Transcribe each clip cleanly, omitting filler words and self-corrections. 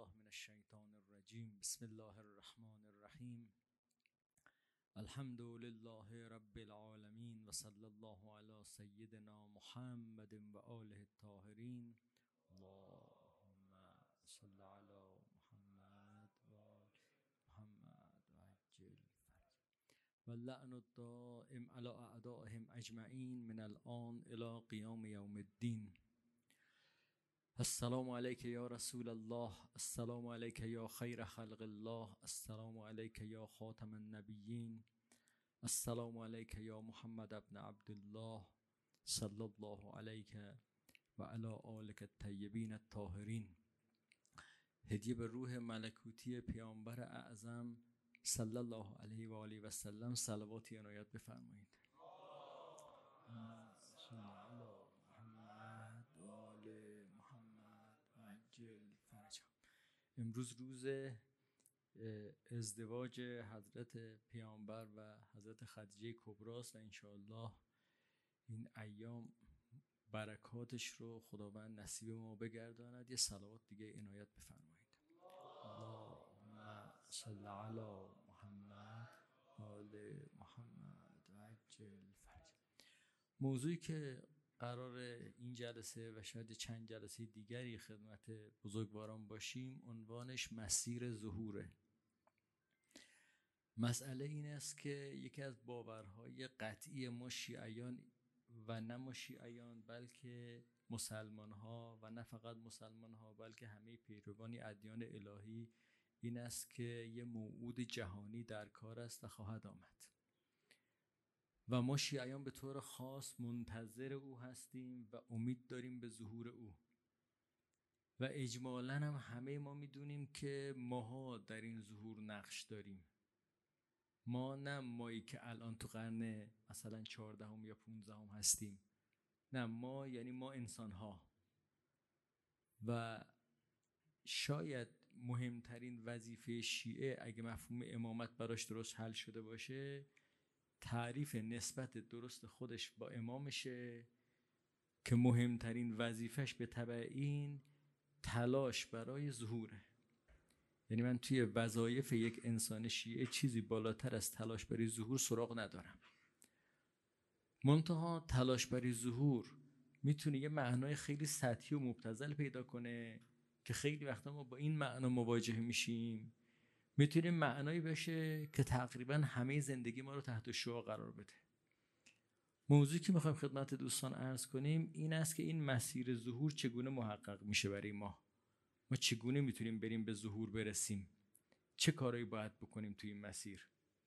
بالله من الشیطان الرجیم. بسم الله الرحمن الرحیم. الحمد لله رب العالمین و صلی الله علی سیدنا محمد و آله الطاهرین. اللهم صل علی محمد و آل محمد و عجل فرج و لعن الدائم علی اعدائهم اجمعین من الان الی قیام یوم الدین. السلام علیک یا رسول الله، السلام علیک یا خیر خلق الله، السلام علیک یا خاتم النبیین، السلام علیک یا محمد ابن عبدالله، صلی الله علیک و علی آلک الطیبین الطاهرین. هدیه به روح ملکوتی پیامبر اعظم صلی الله علیه و آله و سلم صلواتی عنایت بفرمایید. امروز روز ازدواج حضرت پیامبر و حضرت خدیجه کبری است و انشاءالله این ایام برکاتش رو خداوند نصیب ما بگرداند. یه صلوات دیگه عنایت بفرمایید. اللهم صل علی محمد و آل محمد و عجل فرج. موضوعی که قرار این جلسه و شاید چند جلسه دیگری خدمت بزرگواران باشیم عنوانش مسیر ظهوره. مسئله این است که یکی از باورهای قطعی ما شیعیان و نه ما شیعیان بلکه مسلمان ها و نه فقط مسلمان ها بلکه همه پیروان ادیان الهی این است که یه موعود جهانی در کار است و خواهد آمد و ما شیعیان به طور خاص منتظر او هستیم و امید داریم به ظهور او و اجمالاً هم همه ما میدونیم که ماها در این ظهور نقش داریم. ما نه مایی که الان تو قرن مثلا 14 یا 15 هستیم، نه ما یعنی ما انسان ها. و شاید مهمترین وظیفه شیعه اگه مفهوم امامت براش درست حل شده باشه تعریف نسبت درست خودش با امامشه که مهمترین وظیفش به تبع این تلاش برای ظهوره. یعنی من توی وظایف یک انسان شیعه چیزی بالاتر از تلاش برای ظهور سراغ ندارم. منتها تلاش برای ظهور میتونه یه معنای خیلی سطحی و مبتذل پیدا کنه که خیلی وقتا ما با این معنا مواجه میشیم. میتونه معنایی بشه که تقریبا همه زندگی ما رو تحت شعاع قرار بده. موضوعی که میخوایم خدمت دوستان عرض کنیم این است که این مسیر ظهور چگونه محقق میشه برای ما چگونه میتونیم بریم به ظهور برسیم، چه کارهایی باید بکنیم توی این مسیر.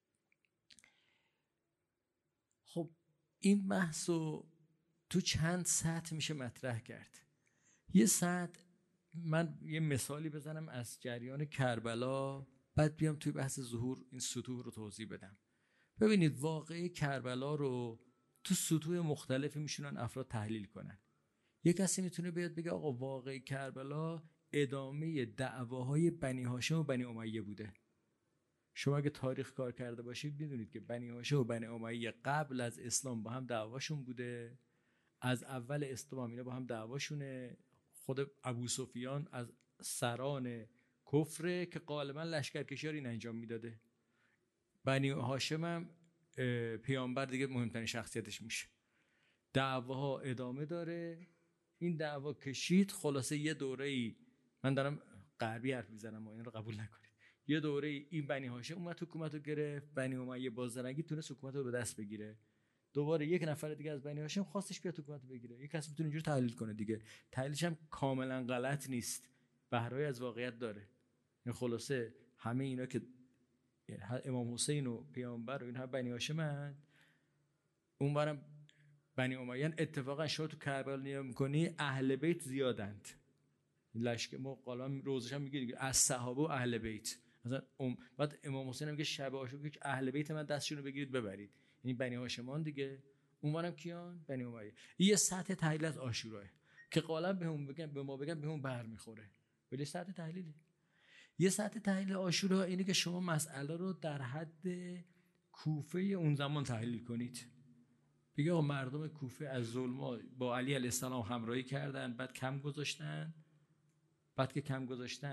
خب این بحث رو تو چند سطح میشه مطرح کرد. یه سطح من یه مثالی بزنم از جریان کربلا، بعد بیام توی بحث ظهور این سطوح رو توضیح بدم. ببینید واقعه کربلا رو تو سطوح مختلفی میشونن افراد تحلیل کنن. یه کسی میتونه بیاد بگه آقا واقعه کربلا ادامه دعواهای بنی هاشم و بنی امیه بوده. شما اگه تاریخ کار کرده باشید میدونید که بنی هاشم و بنی امیه قبل از اسلام با هم دعواشون بوده. از اول اسلام اینا با هم دعواشونه. خود ابو سفیان از سران کفره که غالبا لشکرکشی این انجام میداده. بنی هاشم هم پیامبر دیگه مهمترین شخصیتش میشه. دعواها ادامه داره. این دعوا کشید خلاصه یه دوره‌ای، من دارم غربی حرف میزنم و این رو قبول نکنید، یه دوره این بنی هاشم اومد حکومت رو گرفت، بنی امیه بازرگی تونست حکومت رو به دست بگیره. دوباره یک نفر دیگه از بنی هاشم خواستش بیاد حکومت رو بگیره. یک کسی میتونه اینجوری تحلیل کنه دیگه. تحلیلش هم کاملا غلط نیست، بهره‌ای از واقعیت داره. این خلاصه همه اینا که امام حسین و پیامبر و اینها بنی هاشم هستند، اونورم بنی امیه. اتفاقا شما تو کربلا نگاه می‌کنی اهل بیت زیادند. لشکر ما قلم روزش هم میگه از صحابه و اهل بیت. مثلا بعد امام حسین هم میگه شب عاشورا که اهل بیت من دستشون رو بگیرید ببرید. یعنی بنی هاشمان دیگه. اونورم کیان؟ بنی امیه. یه سطح تحلیل از عاشورا که قالب بهمون بگن به ما بگن بهمون برمیخوره. ولی سطح تحلیلی. یه سطح تحلیل عاشورا اینه که شما مسئله رو در حد کوفه اون زمان تحلیل کنید. بگه آقا مردم کوفه از ظلم با علی علیه السلام همراهی کردن، بعد کم گذاشتن. بعد که کم گذاشتن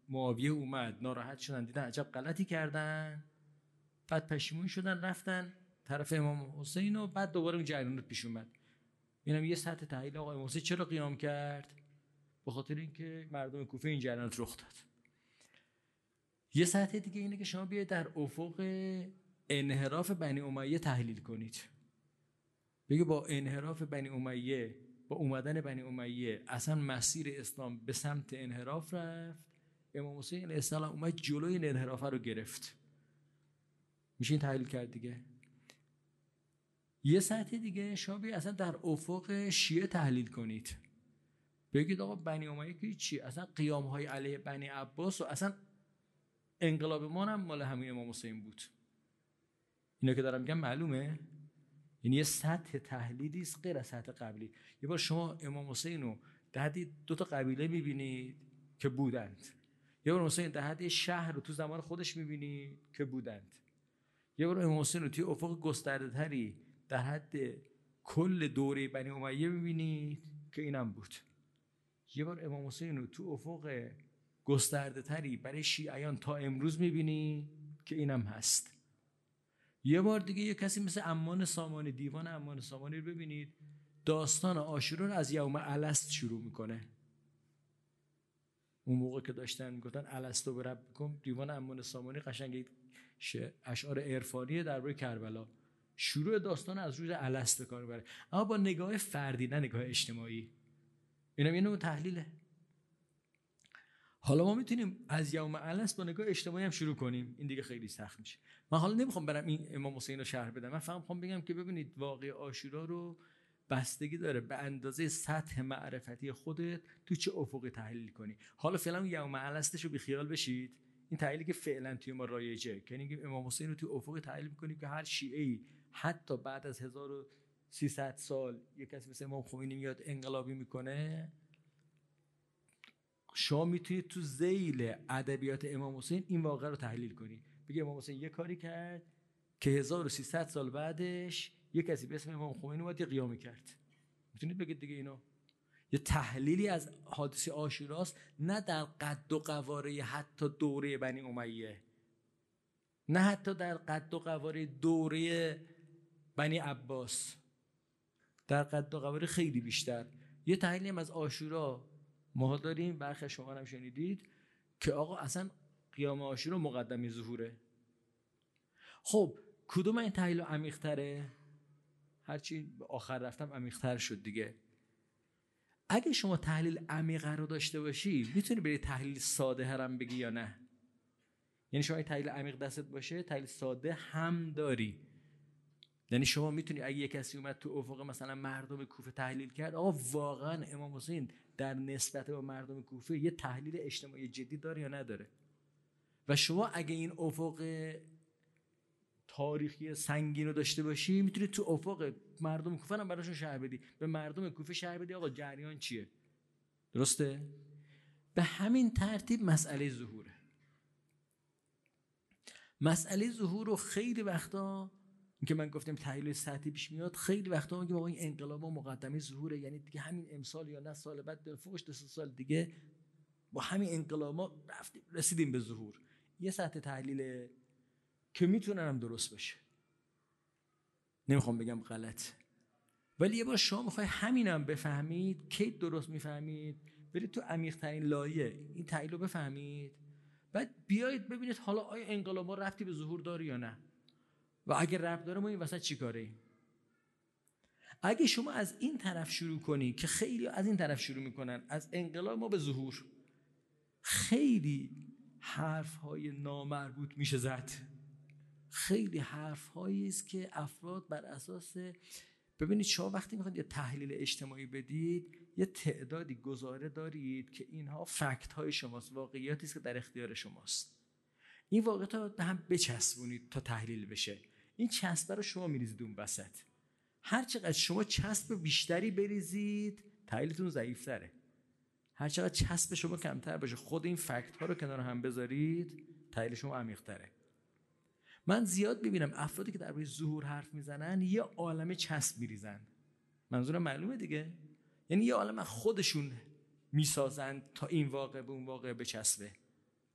معاویه اومد، ناراحت شدن، دیدن عجب غلطی کردن، بعد پشیمون شدن رفتن طرف امام حسین و بعد دوباره اون جریانات پیش اومد. اینم یه سطح تحلیل. آقا امام حسین چرا قیام کرد؟ به خاطر اینکه مردم کوفه این جریانات رخ داد. یه سطح دیگه اینه که شما بیاید در افق انحراف بنی امیه تحلیل کنید. بگه با انحراف بنی امیه، با اومدن بنی امیه اصلا مسیر اسلام به سمت انحراف رفت، امام حسین علیه السلام اومد جلوی این انحراف رو گرفت. میشه این تحلیل کرد دیگه. یه سطح دیگه شما بیاید اصلا در افق شیعه تحلیل کنید. بگید آقا بنی امیه که چی؟ اصلا قیام‌های علیه بنی عباس و اصلا انقلاب ما هم مال همین امام حسین بود. اینا که دارم میگم معلومه؟ یعنی یه سطح تحلیلی است غیر از سطح قبلی. یه بار شما امام حسین رو در حد دو تا قبیله می‌بینید که بودند. یه بار حسین در حد شهر رو تو زمان خودش می‌بینید که بودند. یه بار امام حسین رو توی افق گسترده‌تری در حد کل دوره بنی امیه می‌بینید که اینم بود. یه بار امام حسین رو تو افق گسترده‌تری برای شیعیان تا امروز می‌بینید که اینم هست. یه بار دیگه یه کسی مثل عمان سامانی، دیوان عمان سامانی رو ببینید، داستان عاشورا رو از یوم الست شروع میکنه. اون موقع که داشتن میگفتن الستو بربکم، دیوان عمان سامانی قشنگ اشعار عرفانی درباره کربلا، شروع داستان از روز الست به کار میبره، اما با نگاه فردی نه نگاه اجتماعی. اینم یه نوع تحلیله. حالا ما میتونیم از یوم الست با نگاه اجتماعی هم شروع کنیم، این دیگه خیلی سخت میشه. من حالا نمیخوام برم این امام حسین رو شرح بدم، من فقط میخوام بگم که ببینید واقعه عاشورا رو بستگی داره به اندازه سطح معرفتی خودت تو چه افقی تحلیل کنی. حالا فعلا یوم الستش رو بی خیال بشید، این تحلیلی که فعلا توی ما رایجه، یعنی که امام حسین رو تو افقی تحلیل می‌کنیم که هر شیعه‌ای حتی بعد از 1300 سال یک کسی مثل امام خمینی میاد انقلابی میکنه، شما میتونید تو ذیل ادبیات امام حسین این واقعه رو تحلیل کنید. بگید امام حسین یه کاری کرد که 1300 سال بعدش یه کسی به اسم امام خمینی اومد یه قیامی کرد. میتونید بگید دیگه اینو. یه تحلیلی از حادثه عاشوراست، نه در قد و قواره حتی دوره بنی امیه، نه حتی در قد و قواره دوره بنی عباس، در قد و قواره خیلی بیشتر. یه تحلیلی هم از عاشورا ما داریم، برخی شما هم شنیدید که آقا اصلا قیام عاشورا مقدمه ظهوره. خب کدوم این تحلیل عمیق‌تره؟ هرچی به آخر رفتم عمیق‌تر شد دیگه. اگه شما تحلیل عمیق رو داشته باشی میتونی بری تحلیل ساده هم بگی یا نه؟ یعنی شما تحلیل عمیق دستت باشه تحلیل ساده هم داری. یعنی شما میتونی اگه یک کسی اومد تو افق مثلا مردم کوفه تحلیل کرد، آقا واقعا امام حسین در نسبت با مردم کوفه یه تحلیل اجتماعی جدی داره یا نداره؟ و شما اگه این افق تاریخی سنگین رو داشته باشی میتونی تو افق مردم کوفه هم براشون شرح بدی، به مردم کوفه شرح بدی آقا جریان چیه. درسته؟ به همین ترتیب مسئله ظهوره. مسئله ظهور رو خیلی وقتا این که من گفتم تحلیل سطحی پیش میاد، خیلی وقتا میگم آقا این انقلاب مقدمه ظهوره، یعنی دیگه همین امسال یا نه سال بعد فوقش 2 سال دیگه با همین انقلاب رفتیم رسیدیم به ظهور. یه سطح تحلیل که میتونه هم درست باشه، نمیخوام بگم غلط، ولی یه بار شما میخوای همینم بفهمید، کی درست میفهمید؟ برید تو عمیق ترین لایه این تحلیل رو بفهمید، بعد بیایید ببینید حالا آیا انقلاب ما ربطی به ظهور داره یا نه، و اگه ربط داره ما این وسط چی کاره ایم؟ اگه شما از این طرف شروع کنی که خیلی از این طرف شروع میکنن از انقلاب ما به ظهور، خیلی حرفهای نامربوط میشه زد، خیلی حرفهایی است که افراد بر اساس، ببینید شما وقتی میخواید یه تحلیل اجتماعی بدید یه تعدادی گزاره دارید که اینها فکت های شماست، واقعیاتی است که در اختیار شماست. این واقعیت رو به هم بچسبونید تا تحلیل بشه. این چسبه رو شما میریزید اون وسط. هر چقدر شما چسب بیشتری بریزید تحلیلتون ضعیف‌تره. هر چقدر چسب شما کمتر باشه، خود این فکت ها رو کنار هم بذارید، تحلیل شما عمیق‌تره. من زیاد میبینم افرادی که درباره ظهور حرف میزنن یه عالمه چسب میریزن. منظورم معلومه دیگه، یعنی یه عالمه خودشون میسازن تا این واقع به اون واقع بچسبه.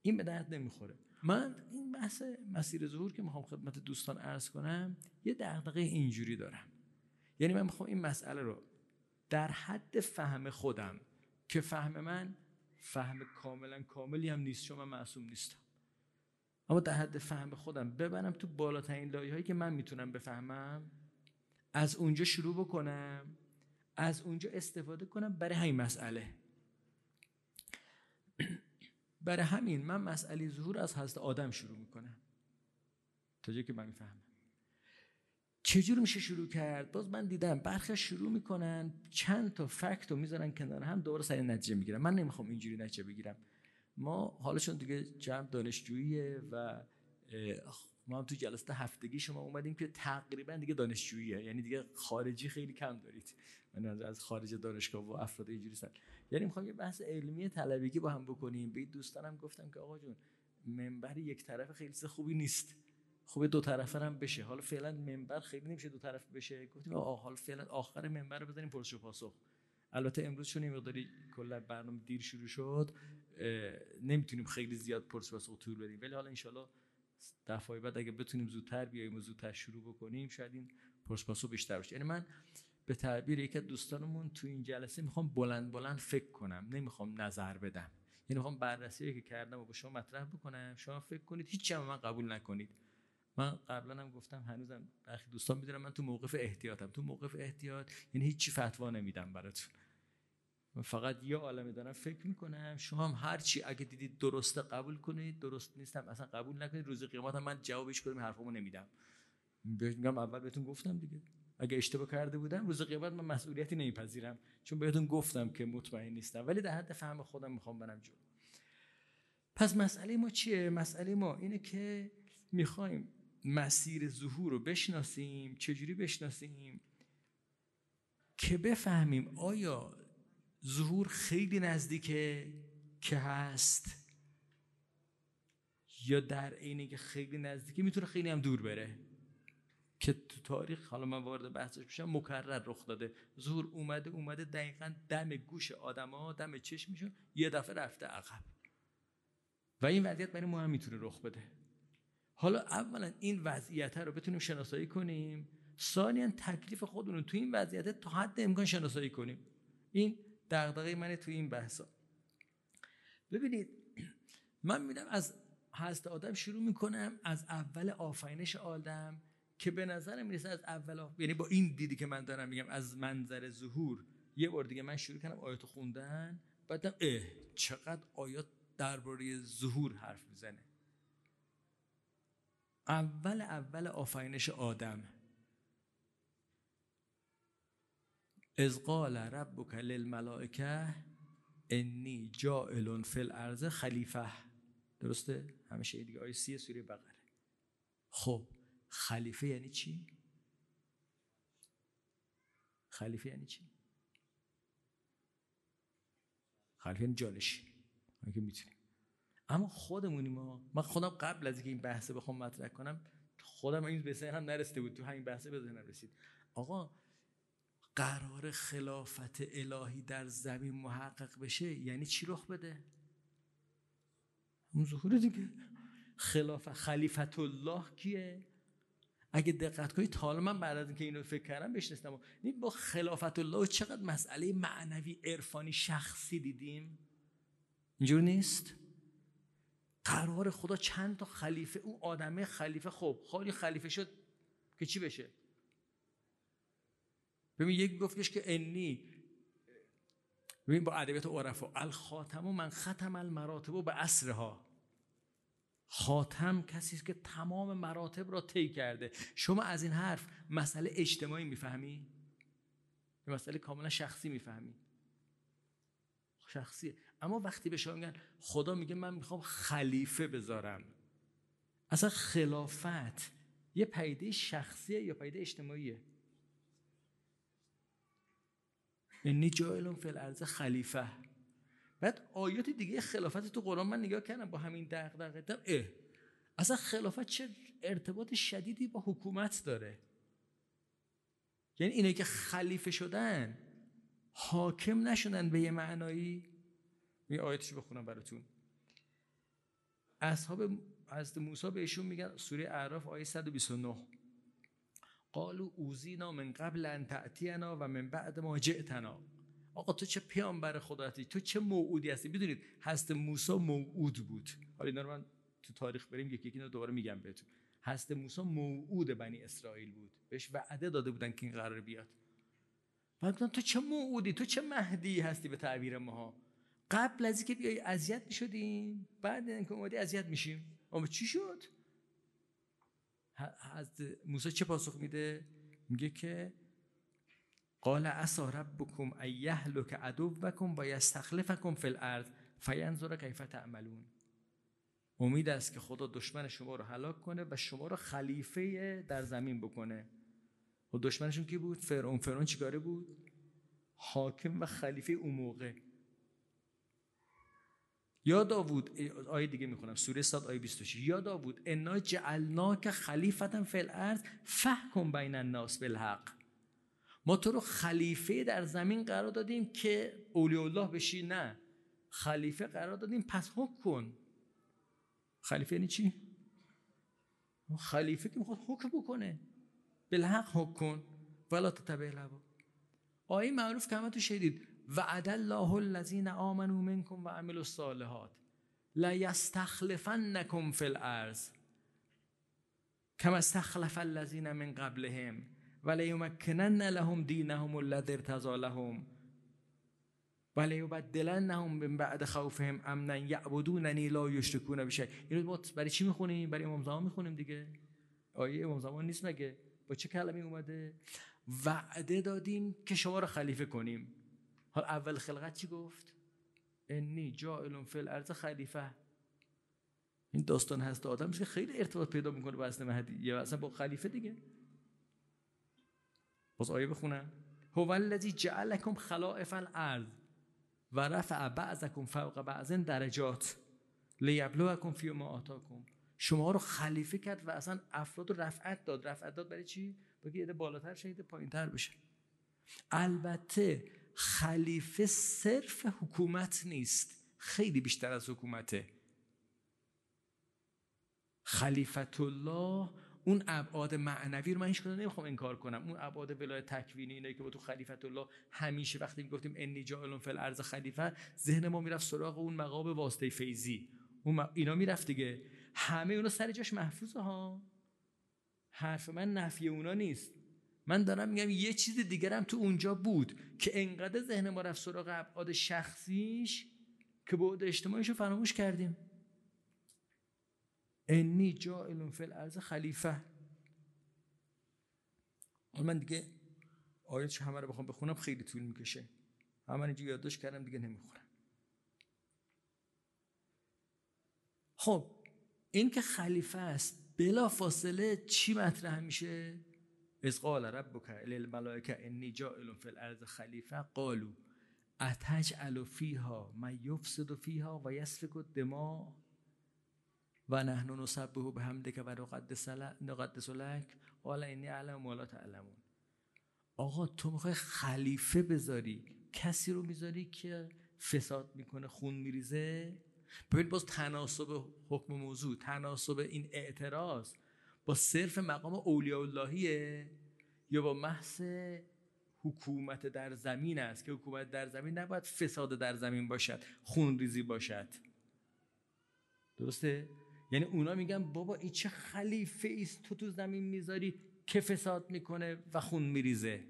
این به درد نمیخوره. من این بحث مسیر ظهور که میخوام خدمت دوستان عرض کنم یه دغدغه اینجوری دارم، یعنی من میخوام این مسئله رو در حد فهم خودم که فهم من فهم کاملی هم نیست چون من معصوم نیستم، اما در حد فهم خودم ببرم تو بالاترین لایه‌هایی که من میتونم بفهمم، از اونجا شروع بکنم، از اونجا استفاده کنم برای همین مسئله. برای همین من مسئله ظهور از حضرت آدم شروع میکنم تا جایی که من میفهمم. چجور میشه شروع کرد؟ باز من دیدم برخی شروع میکنن چند تا فکت رو میذارن کنار هم، دوباره سری نتیجه میگیرن. من نمیخوام اینجوری نتیجه بگیرم. ما حالا چون دیگه جمع دانشجوییه و ما هم تو جلسه هفتگی شما اومدیم که تقریبا دیگه دانشجوییه، یعنی دیگه خارجی خیلی کم دارید، من از خارج دانشگاه و افراد اینجوری سن، یعنی میخوام یه بحث علمی طلبگی با هم بکنیم. به دوستانم گفتم که آقا جون منبر یک طرف خیلی خوبی نیست، خوبه دو طرفه هم بشه. حالا فعلا منبر خیلی نمیشه دو طرف بشه، گفتیم آقا حالا فعلا آخر منبر رو بزنیم پرسش و پاسخ. البته امروز چون این مقداری کلا برنامه دیر شروع شد نمیتونیم خیلی زیاد پرسش و پاسخ طول بدیم، ولی حالا ان دفعه بعد اگه بتونیم زودتر بیایم و زودتر شروع بکنیم شاید این پرسش و پاسخ بیشتر بشه. یعنی من به تعبیر یک از دوستانمون تو این جلسه میخوام بلند فکر کنم، نمیخوام نظر بدم. یعنی میخوام بررسی که کردم و با شما مطرح بکنم، شما فکر کنید، هیچ چیزی من قبول نکنید. من قبلا هم گفتم، هنوزم برخی دوستان میدونن من تو موقف احتیاطم. تو موقف احتیاط یعنی هیچ چی فتوا نمیدم براتون، من فقط یه عالمه دارم فکر میکنم. شما هم هر چی اگه دیدید درسته قبول کنید، درست نیستم اصلا قبول نکنید. روز قیامت هم من جوابش کدوم حرفمو نمیدم، میگم اول بهتون گفتم دیگه، اگه اشتباه کرده بودم روز قیامت من مسئولیتی نمیپذیرم چون بهتون گفتم که مطمئن نیستم، ولی در حد فهم خودم میخوام برم جلو. پس مسئله ما چیه؟ مسئله ما اینه که میخوایم مسیر ظهور رو بشناسیم. چجوری بشناسیم؟ که بفهمیم آیا ظهور خیلی نزدیکه که هست، یا در عینی که خیلی نزدیکه میتونه خیلی هم دور بره، که تو تاریخ حالا من وارد بحثش بشم مکرر رخ داده. ظهور اومده دقیقاً دم گوش آدما، دم چشمشون، یه دفعه رفته عقب و این وضعیت برای ما هم میتونه رخ بده. حالا اولا این وضعیت رو بتونیم شناسایی کنیم، ثانیاً تکلیف خودمون رو تو این وضعیت تا حد امکان شناسایی کنیم. این دغدغه منه تو این بحثا. ببینید من میرم از حضرت آدم شروع میکنم، از اول آفرینش آدم که به نظر میرسه از اول یعنی با این دیدی که من دارم میگم از منظر ظهور، یه بار دیگه من شروع کردم آیات خوندن، بعدم چقدر آیات درباره ظهور حرف میزنه. اول آفرینش آدم، اذ قال ربک للملائکه انی جاعل فی الارض خلیفه، درسته؟ همیشه دیگه آیه 30 سوره بقره. خب خلیفه یعنی چی؟ خلیفه یعنی چی؟ خلیفه یعنی جانشین، که میتونیم. اما خودمونیم من خودم قبل از اینکه این بحثه بخوام مطرح کنم خودم این به ذهنم نرسیده بود، تو همین بحثه به ذهنم رسید. آقا قرار خلافت الهی در زمین محقق بشه یعنی چی رخ بده؟ اون ظهور دیگه. خلیفت الله کیه؟ اگه دقت کنید تا حالا من بعد از اینکه اینو فکر کردم بشنستم با خلافت الله چقدر مسئله معنوی عرفانی شخصی دیدیم. اینجور نیست؟ قرار خدا چند تا خلیفه، اون آدمه خلیفه، خب خالی خلیفه شد که چی بشه؟ ببین یک گفتش که انی، ببین با ادبیات عرفا، الخاتم من ختم المراتب به عصرها، خاتم کسی است که تمام مراتب را طی کرده. شما از این حرف مسئله اجتماعی میفهمی؟ یا مسئله کاملا شخصی میفهمی؟ شخصیه. اما وقتی به شما میگن خدا میگه من میخوام خلیفه بذارم، اصلا خلافت یه پدیده شخصیه یا پدیده اجتماعیه؟ انی جاعل فی الارض خلیفه. بعد آیات دیگه خلافت تو قرآن من نگاه کردم با همین دغدغه، اصلا خلافت چه ارتباط شدیدی با حکومت داره؟ یعنی اینه که خلیفه شدن حاکم نشدن به یه معنایی. این آیاتشو بخونم براتون. اصحاب حضرت موسی بهشون میگن، سوره اعراف آیه 129، قالوا اوذینا من قبل ان تأتینا و من بعد ما جئتنا. آقا تو چه پیامبر خدا هستی، تو چه موعودی هستی. بدونید حضرت موسی موعود بود. حالا اینا رو من تو تاریخ بریم یکی یکی دوباره میگم بهتون. حضرت موسی موعود بنی اسرائیل بود، بهش وعده داده بودن که این قرار بیاد. بعد گفتن تو چه موعودی، تو چه مهدی هستی به تعبیر ماها. قبل از اینکه بیای اذیت میشدیم، بعد اینکه اومدی اذیت میشیم. اما چی شد؟ حضرت موسی چه پاسخ میده؟ میگه که قال عسى ربكم ان يهلك عدوكم و یستخلفکم فی الارض فینظر کیف تعملون. امید است که خدا دشمن شما رو هلاک کنه و شما رو خلیفه در زمین بکنه. و دشمنشون کی بود؟ فرعون. فرعون چیکاره بود؟ حاکم و خلیفه اون موقع. یا داوود، آیه دیگه میخونم، سوره صاد آیه 26، یا داوود انا جعلناک خلیفة فی الارض فاحکم بین الناس بالحق. ما تو رو خلیفه در زمین قرار دادیم که اولیاء الله بشی، نه، خلیفه قرار دادیم پس حکم کن. خلیفه یعنی چی؟ خلیفه که میخواد حکم بکنه، بالحق حکم کن ولا تتبع الهوا. آیه معروف که همه تو شنیدید، وعد الله الذین آمنوا منکم و عملوا الصالحات لیستخلفنکم فی الارض کما استخلف الذین من قبلهم ولیمکنن لهم دینهم الذی ارتضی لهم ولیبدلنهم من بعد خوفهم امنا یعبدوننی لا یشرکون بی شیء. اینو ما برای چی میخونیم؟ برای امام زمان میخونیم دیگه. آیه امام زمان نیست مگه؟ با چه کلمه اومده؟ وعده دادیم که شما رو خلیفه کنیم. حالا اول خلقت چی گفت؟ انی جاعل فی الارض خلیفه. این داستان هست آدم که خیلی ارتباط پیدا میکنه با اصل مهدی یا اصلا با خلیفه دیگه. باز آیه بخونم، هو الذی جعلکم خلائف الارض و رفع بعضکم فوق بعض درجات لیبلوکم فیما آتاکم. شما رو خلیفه کرد و اصلا افراد رو رفعت داد. رفعت داد برای چی؟ بگه یه بالاتر شه، یه پایینتر بشه. البته خلیفه صرف حکومت نیست، خیلی بیشتر از حکومته. خلیفت الله اون ابعاد معنوی رو من هیچ کدوم نمیخوام انکار کنم. اون ابعاد ولایت تکوینی اینایی که با تو خلیفت الله همیشه وقتی میگفتیم انی جاعل فی الارض خلیفه، ذهن ما میرفت سراغ اون مقام واسطه فیضی، اینا میرفت دیگه. همه اونا سر جاش محفوظه ها. حرف من نفی اونا نیست. من دارم میگم یه چیز دیگر هم تو اونجا بود که انقدر ذهن ما رفت سراغ ابعاد شخصیش که بعد اجتماعیش رو فراموش کردیم. انی جاعل فی الارض خلیفه. من دیگه آیات همه رو بخوام بخونم خیلی طول میکشه. من اینجا یادداشت کردم دیگه نمیخونم. خب این که خلیفه است بلا فاصله چی مطرح میشه؟ اذ قال ربک للملائکه انی جاعل فی الارض خلیفه قالوا اتجعل فیها من یفسد فیها و یسفک الدماء و نحن نسبح بحمدک و نقدس لک قال انی اعلم ما لا تعلمون. آقا تو میخوای خلیفه بذاری، کسی رو میذاری که فساد میکنه، خون میریزه؟ ببین باز تناسب حکم موضوع، تناسب این اعتراض با صرف مقام اولیاء اللهیه یا با محض حکومت در زمین است که حکومت در زمین نباید فساد در زمین باشد، خون ریزی باشد. درسته؟ یعنی اونا میگن بابا این چه خلیفه است تو زمین میذاری که فساد میکنه و خون میریزه.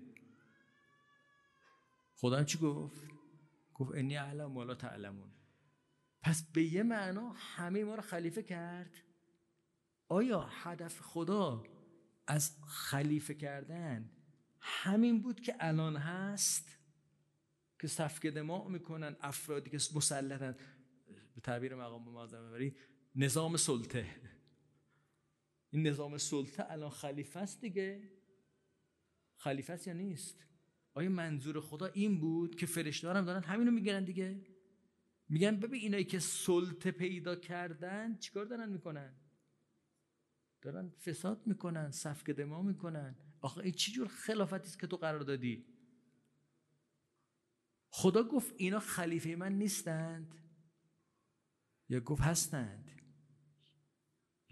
خدا هم چی گفت؟ گفت انی اعلم ما لا تعلمون. پس به یه معنا همه ما رو خلیفه کرد. آیا هدف خدا از خلیفه کردن همین بود که الان هست که سفک دماء میکنن افرادی که مسلطن، به تعبیر مقام معظم بری نظام سلطه؟ این نظام سلطه الان خلیفه است دیگه. خلیفه است یا نیست؟ آیا منظور خدا این بود که فرشته‌ها هم دارن همینو میگن دیگه؟ میگن ببین اینایی که سلطه پیدا کردن چیکار دارن میکنن؟ دارن فساد میکنن، سفک دماء میکنن. آخه این چی جور خلافتی است که تو قرار دادی؟ خدا گفت اینا خلیفه من نیستند یا گفت هستند؟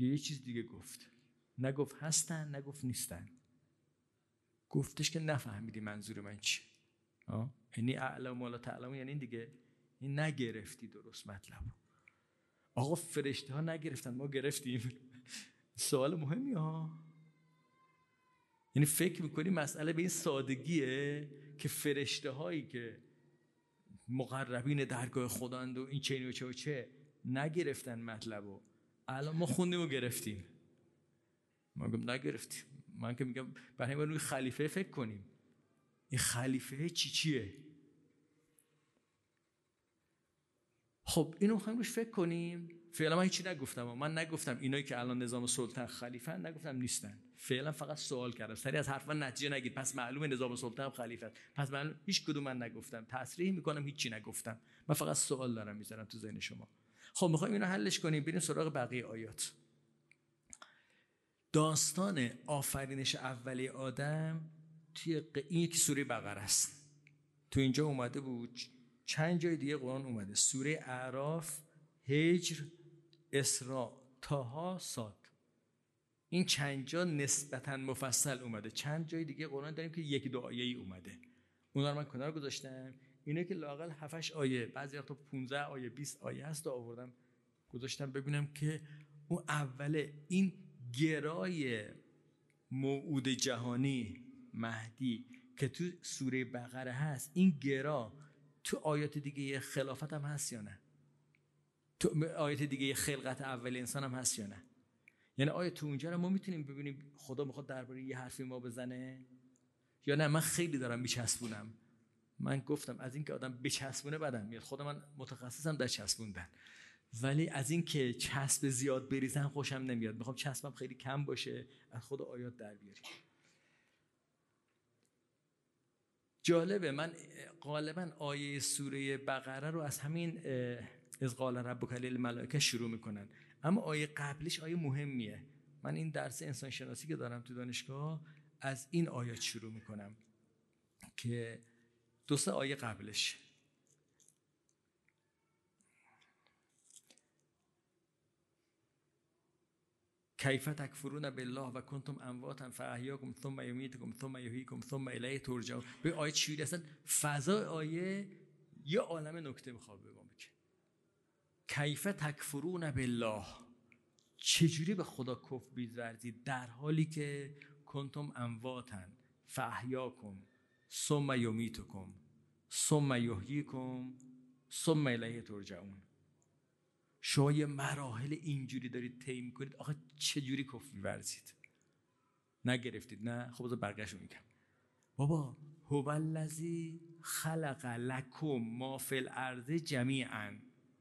یه چیز دیگه گفت. نگفت هستن، نگفت نیستن. گفتش که نفهمیدی منظور من چیه. یعنی اعلم ما لا تعلمون، یعنی این دیگه، این نگرفتی درست مطلب. آقا فرشته ها نگرفتن، ما گرفتیم. سوال مهمی ها. یعنی فکر میکنی مسئله به این سادگیه که فرشته هایی که مقربین درگاه خداند و این چه و چه و چه نگرفتن مطلبو، الان ما خوندیم و گرفتیم؟ ما میگم نگرفتیم. من که میگم برای ما روی خلیفه فکر کنیم. این خلیفه چیه؟ خب اینو میخوایم روش فکر کنیم. فعلا من هیچی نگفتم. من نگفتم اینایی که الان نظام سلطنت خلیفه نگفتم نیستن. فعلا فقط سوال کردم. سری از حرفا نتیجه نگیر پس معلومه نظام سلطنت خلیفه است. پس من هیچ کدوم من نگفتم. تصریح میکنم هیچی نگفتم. من فقط سوال دارم میذارم تو ذهن شما. خب میخوایم اینو حلش کنیم. بریم سراغ بقیه آیات. داستان آفرینش اولی آدم توی این یک سوره بقره است. تو اینجا اومده بود، چند جای دیگه قرآن اومده. سوره اعراف، هجر، اسراء، طه، صاد. این چند جا نسبتاً مفصل اومده. چند جای دیگه قرآن داریم که یک دو آیه‌ای اومده. اونا رو من کنار گذاشتم. اینه که لااقل 7-8 آیه، بعضی وقتا 15 آیه 20 آیه هست آوردم گذاشتم ببینم که اون اوله این گرای موعود جهانی مهدی که تو سوره بقره هست، این گرا تو آیات دیگه خلافت هم هست یا نه؟ تو آیات دیگه خلقت اول انسان هم هست یا نه؟ یعنی آیا تو اونجا رو ما میتونیم ببینیم خدا میخواد درباره یه حرفی ما بزنه یا نه؟ من خیلی دارم میچسبونم. من گفتم از این که آدم بچسبونه بدم میاد. خود من متخصصم در چسبوندن، ولی از این که چسب زیاد بریزن خوشم نمیاد. میخوام چسبم خیلی کم باشه، از خود آیات در بیاریم. جالبه، من غالبا آیه سوره بقره رو از همین اذ قال ربک للملائکه شروع میکنن، اما آیه قبلش آیه مهمیه. من این درس انسان شناسی که دارم تو دانشگاه از این آیات شروع میکنم که 2-3 آیه قبلش. کیف تکفرون بالله و کنتم امواتا فاحیاکم ثم یمیتکم ثم یحییکم ثم الیه ترجعون. به آیه چی اصلا فضای آیه یه عالم نکته میخواد به ما بگه. کیف تکفرون بالله، چجوری به خدا کفر بی‌ورزید در حالی که کنتم امواتا فاحیاکم ثم یمیتکم ثم یحییکم ثم الیه ترجعون. شما یه مراحل اینجوری دارید طی می‌کنید، آخه چجوری کفر می‌ورزید؟ نگرفتید؟ نه خب بذار بقیه‌شو میگم. بابا هو الذی خلق لکم ما فی الارض جمیعا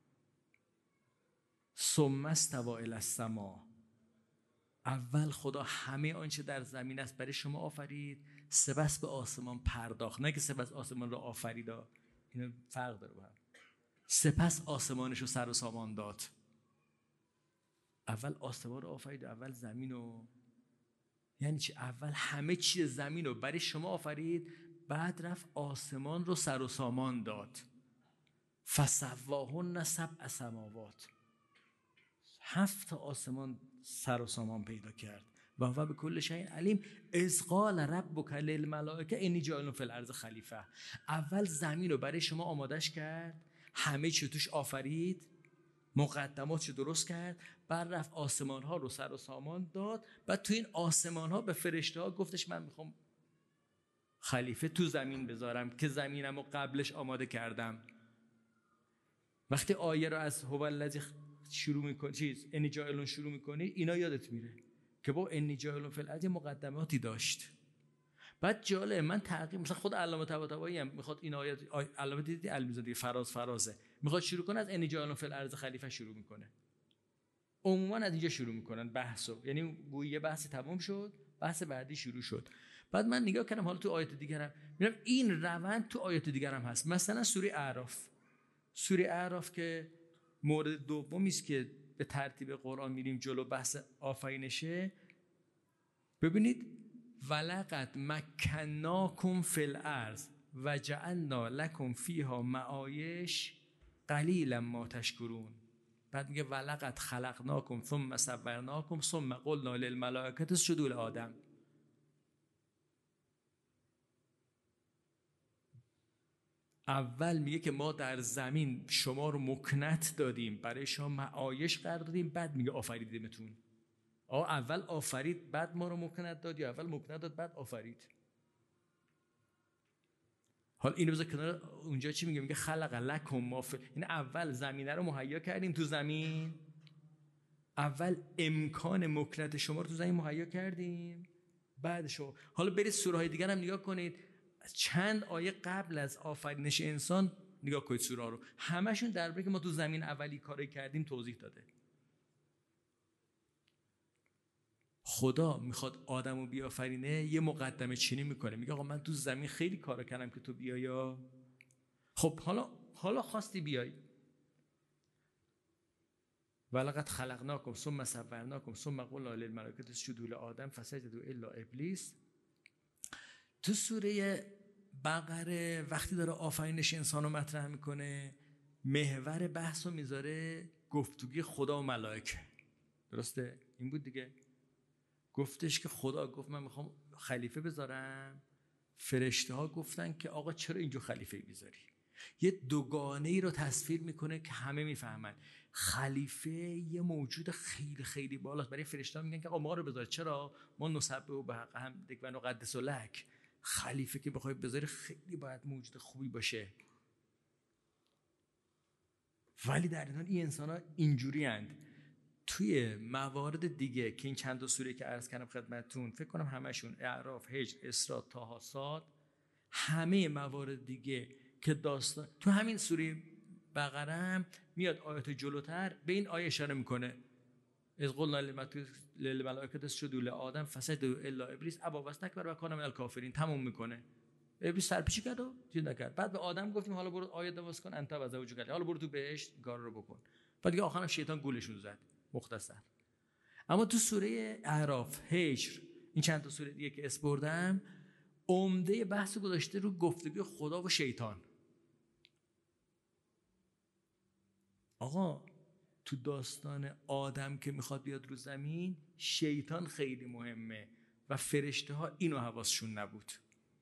ثم استوى الی السماء. اول خدا همه آنچه در زمین است برای شما آفرید، سپس به آسمان پرداخت. نه که سپس آسمان را آفرید، اینا فرق داره با هم. سپس آسمانش رو سر و سامان داد. اول آسمان رو آفرید، اول زمین رو، یعنی چی؟ اول همه چیز زمین رو برای شما آفرید، بعد رفت آسمان رو سر و سامان داد. فسواهن 7 سماوات، 7 آسمان سر و سامان پیدا کرد. و هو بكل شیء علیم. اذ قال ربک للملائکه انی جاعل فی الارض خلیفه. اول زمین رو برای شما آمادش کرد، همه چی توش آفرید، مقدماتش درست کرد، بعد رفت آسمان ها رو سر و سامان داد. بعد تو این آسمان ها به فرشته ها گفتش من میخوام خلیفه تو زمین بذارم که زمینم رو قبلش آماده کردم. وقتی آیه رو از هو الذی شروع میکنی، انی جاعل شروع میکنی، اینا یادت میره که با انی جاعل فی الارض مقدماتی داشت. بعد جالب، من تعقیب مثلا خود علامه طباطبایی هم میخواد این آیات، علامه دیدی المیزانی فرازه میخواد شروع کنه از انی جاعل فی الارض خلیفه شروع میکنه. عموما از اینجا شروع میکنن بحثو، یعنی گویی بحث تمام شد، بحث بعدی شروع شد. بعد من نگاه کردم حالا تو آیات دیگر هم میبینم این روند تو آیات دیگر هم هست. مثلا سوره اعراف که مورد دومی است که به ترتیب قرآن میریم جلو، بحث آفرینشه. ببینید ولقد مکناکم فی الارض و جعلنا لکم فیها معایش قلیلا ما تشکرون. بعد میگه ولقد خلقناکم ثم صورناکم ثم قلنا للملائکه اسجدوا لآدم. اول میگه که ما در زمین شما رو مکنت دادیم، برای شما معایش قرار دادیم، بعد میگه آفریدیمتون. اول آفرید بعد ما رو مکنت داد، یا اول مکنت داد بعد آفرید؟ حالا اینو بذار کنار. اونجا چی میگه؟ میگه خلق لکم ما فی، این اول زمینه رو مهیا کردیم تو زمین، اول امکان مکنت شما رو تو زمین مهیا کردیم، بعد شما. حالا برید سوره های دیگر هم نگاه کنید، چند آیه قبل از آفرینش انسان نگاه کنید سوره رو، همشون درباره که ما تو زمین اولی کاری کردیم توضیح داده. خدا میخواد آدمو بیافرینه، یه مقدمه چینی میکنه، میگه آقا من تو زمین خیلی کارا کردم که تو بیایا. خب حالا خواستی بیای، ولقد خلقناکم ثم صورناکم ثم قلنا للملائکه اسجدوا لآدم فسجدوا الا ابلیس. تو سوره بقره وقتی داره آفرینش انسان رو مطرح میکنه، محور بحث رو میذاره گفتگوی خدا و ملائکه. درسته؟ این بود دیگه. گفتش که خدا گفت من میخوام خلیفه بذارم، فرشته ها گفتن که آقا چرا اینجا خلیفه بیذاری؟ یه دوگانه ای رو تصویر میکنه که همه میفهمن خلیفه یه موجود خیلی خیلی بالاست. برای فرشته ها میگن که آقا ما رو بذار، چرا؟ ما نسبه و به حق هم دک و نقدس لک. خلیفه که بخوای بذاری خیلی باید موجود خوبی باشه. ولی در این انسان ها اینجوری هند. توی موارد دیگه که این چند تا سوره که عرض کردم خدمتتون، فکر کنم همشون، اعراف، هجر، اسراء، طه، صاد، همه موارد دیگه که داستان تو همین سوره بقره هم میاد آیات جلوتر به این آیه اشاره میکنه. اذ قلنا للملائکه اسجدوا لآدم فسجدوا الا ابلیس ابا واستکبر و کان من الکافرین. تموم میکنه. ابلیس سرپیچی کرد و چیز نکرد. بعد به آدم گفتیم حالا برو آیه درست کن، انت و زوجک، حالا برو تو بهشت کار رو بکن. بعد دیگه آخرام شیطان گولشون زد. مختصر. اما تو سوره اعراف، هجر، این چند تا سوره دیگه که اسم بردم، عمده بحث گذاشته رو گفتگوی خدا و شیطان. آقا تو داستان آدم که میخواد بیاد رو زمین، شیطان خیلی مهمه و فرشته ها اینو حواسشون نبود.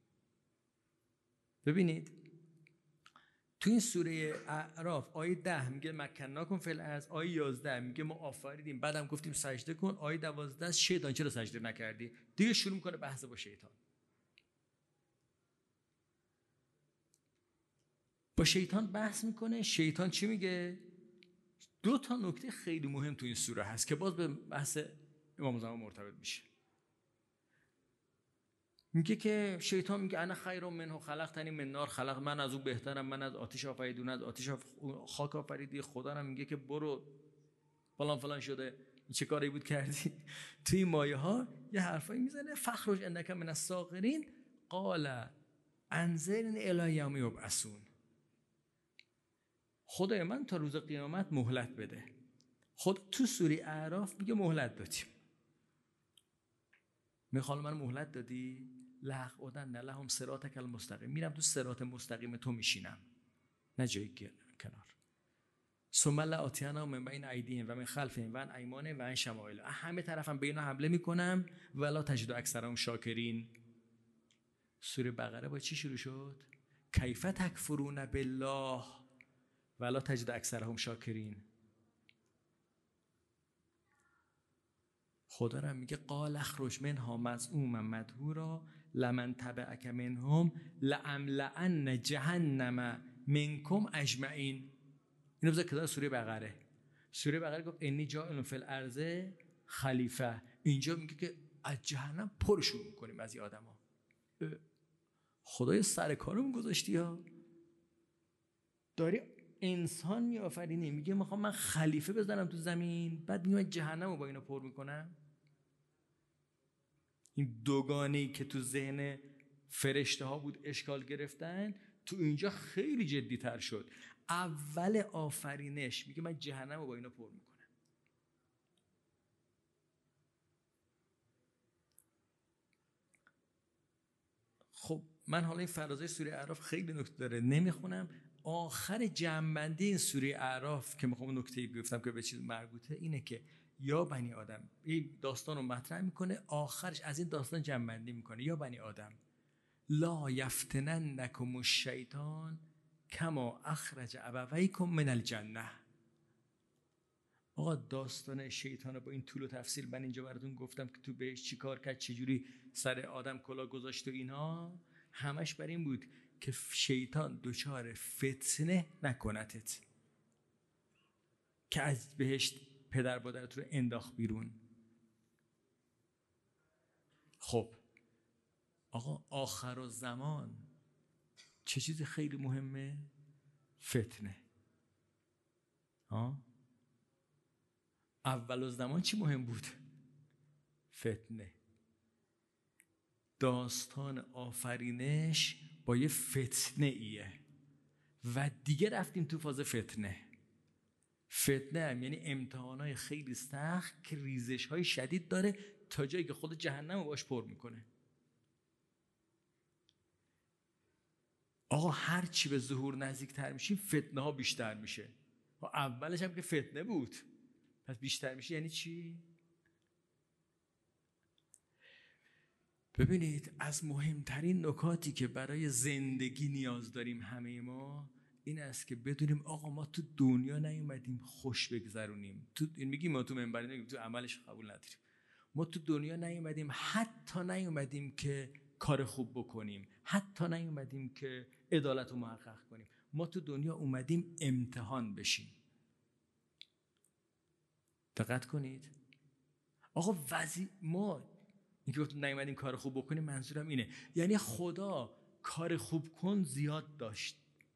ببینید تو این سوره اعراف آیه 10 میگه مکناکم فی الارض، آیه 11 میگه ما آفریدیم بعدم گفتیم سجده کن، آیه 12 شیطان چرا سجده نکردی؟ دیگه شروع میکنه بحث با شیطان. با شیطان بحث میکنه. شیطان چی میگه؟ دو تا نکته خیلی مهم تو این سوره هست که باز به بحث امام زمان مرتبط میشه. میگه که شیطان میگه انا خیر منه خلقتنی من نار، خلق من از اون بهترم، من از آتش آفریدی، اون از آتش خاک آفریدی. خدا هم میگه که برو فلان فلان شده، چه کاری بود کردی؟ توی مایه ها یه حرفایی میزنه. فخرج انک من الصاغرین قال انظرنی الی یوم یبعثون. خدای من تا روز قیامت مهلت بده. خود تو سوره اعراف میگه مهلت دادیم. میخوام من مهلت دادی؟ لأقعدن لهم صراطک المستقیم. میرم تو صراط مستقیم تو میشینم، نه جایی کنار. ثم لآتینهم من بین ایدیهم و من خلفهم و عن ایمانهم و عن شمائلهم. همه طرفم به اینا حمله میکنم ولا تجد اکثرهم شاکرین. سوره بقره با چی شروع شد؟ کیف تکفرون بالله ولا تجد اکثرهم شاکرین. خدا را میگه قال اخرج منها مذءوما مدحورا لمن تبعک منهم لاملأن جهنم منکم اجمعین. اینو بذار کنار سوره بقره. سوره بقره گفت انی جاعل فی الارض خلیفه. اینجا میگه که از جهنم پرشون میکنیم از این آدما. خدای سر کارم گذاشتی ها. داری انسان میآفرینی، میگه میخوام من خلیفه بزنم تو زمین، بعد میگه من جهنمو با اینا پر میکنم. این دوگانه‌ای که تو ذهن فرشته ها بود اشکال گرفتن، تو اینجا خیلی جدی تر شد. اول آفرینش میگه من جهنمو با اینا پر میکنم. خب من حالا این فرازه سوره اعراف خیلی نکته داره، نمیخونم. آخر جمع‌بندی این سوره اعراف که میخوام نکته گفتم که به چیز مربوطه اینه که یا بنی آدم، این داستان رو مطرح میکنه، آخرش از این داستان جمع‌بندی میکنه. یا بنی آدم لا یفتننکم الشیطان کما اخرج ابویکم من الجنه. آقا داستان شیطان رو با این طول و تفصیل من اینجا براتون گفتم که تو بهش چی کار کرد، چجوری سر آدم کلاه گذاشت و اینا، همش بر این بود که شیطان دچار فتنه نکنتت، که از بهشت پدر مادرت رو انداخت بیرون. خب آقا آخر الزمان چه چیز خیلی مهمه؟ فتنه. اول الزمان چی مهم بود؟ فتنه. داستان آفرینش با یه فتنه ایه و دیگه رفتیم تو فاز فتنه. فتنه هم یعنی امتحانای خیلی سخت که ریزش‌های شدید داره تا جایی که خود جهنم رو باش پر میکنه. آقا هر چی به ظهور نزدیکتر میشیم فتنه ها بیشتر میشه. اولش هم که فتنه بود، پس بیشتر میشه یعنی چی؟ ببینید از مهمترین نکاتی که برای زندگی نیاز داریم همه ما این است که بدونیم آقا ما تو دنیا نیومدیم خوش بگذرونیم. میگیم ما تو منبر نمیگیم، تو عملش قبول نداریم. ما تو دنیا نیومدیم، حتی نیومدیم که کار خوب بکنیم، حتی نیومدیم که عدالت رو محقق کنیم. ما تو دنیا اومدیم امتحان بشیم. دقت کنید آقا، ما اینکه گفتم نیومدیم کار خوب بکنیم منظورم اینه یعنی خدا کار خوب کن زیاد داشت.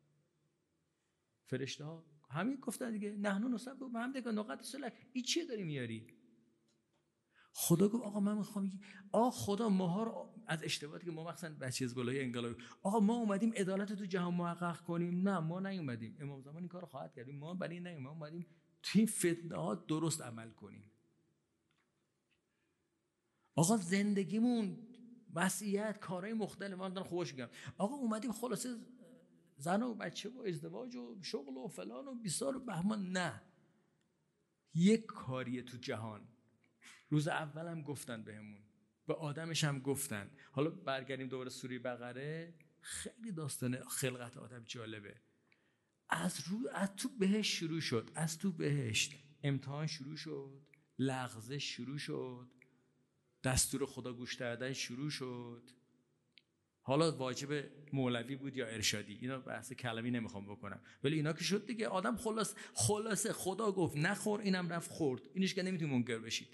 فرشته ها همین گفتن دیگه، نحن نسبح بحمدک و نقدس لک. این چیه داری میاری؟ خدا گفت آقا من میخوام خدا ماها رو از اشتباهاتی که ما مثلا بچه حزب‌اللهی انقلابی آقا ما اومدیم عدالت تو جهان محقق کنیم. نه ما نیومدیم. امام زمان این کارو خواهد کردیم. ما برای این نیومدیم، ما اومدیم تو این فتنه ها درست عمل کنیم. آقا زندگیمون مسئولیت کارهای مختلف من دارم خوبش میگم. آقا اومدیم خلاصه زن و بچه و ازدواج و شغل و فلان و بیسار و بهمان. نه، یک کاریه تو جهان. روز اول هم گفتن بهمون، به آدمش هم گفتن. حالا برگردیم دوباره سوره بقره، خیلی داستان خلقت آدم جالبه. از تو بهشت شروع شد، از تو بهشت امتحان شروع شد، لغزش شروع شد، دستور خدا گوش دادن شروع شد. حالا واجب مولوی بود یا ارشادی، اینا بحث کلمی نمیخوام بکنم، ولی اینا که شد دیگه. آدم خلاصه خدا گفت نخور، اینم رفت خورد. اینش که نمیتونی منکر بشید.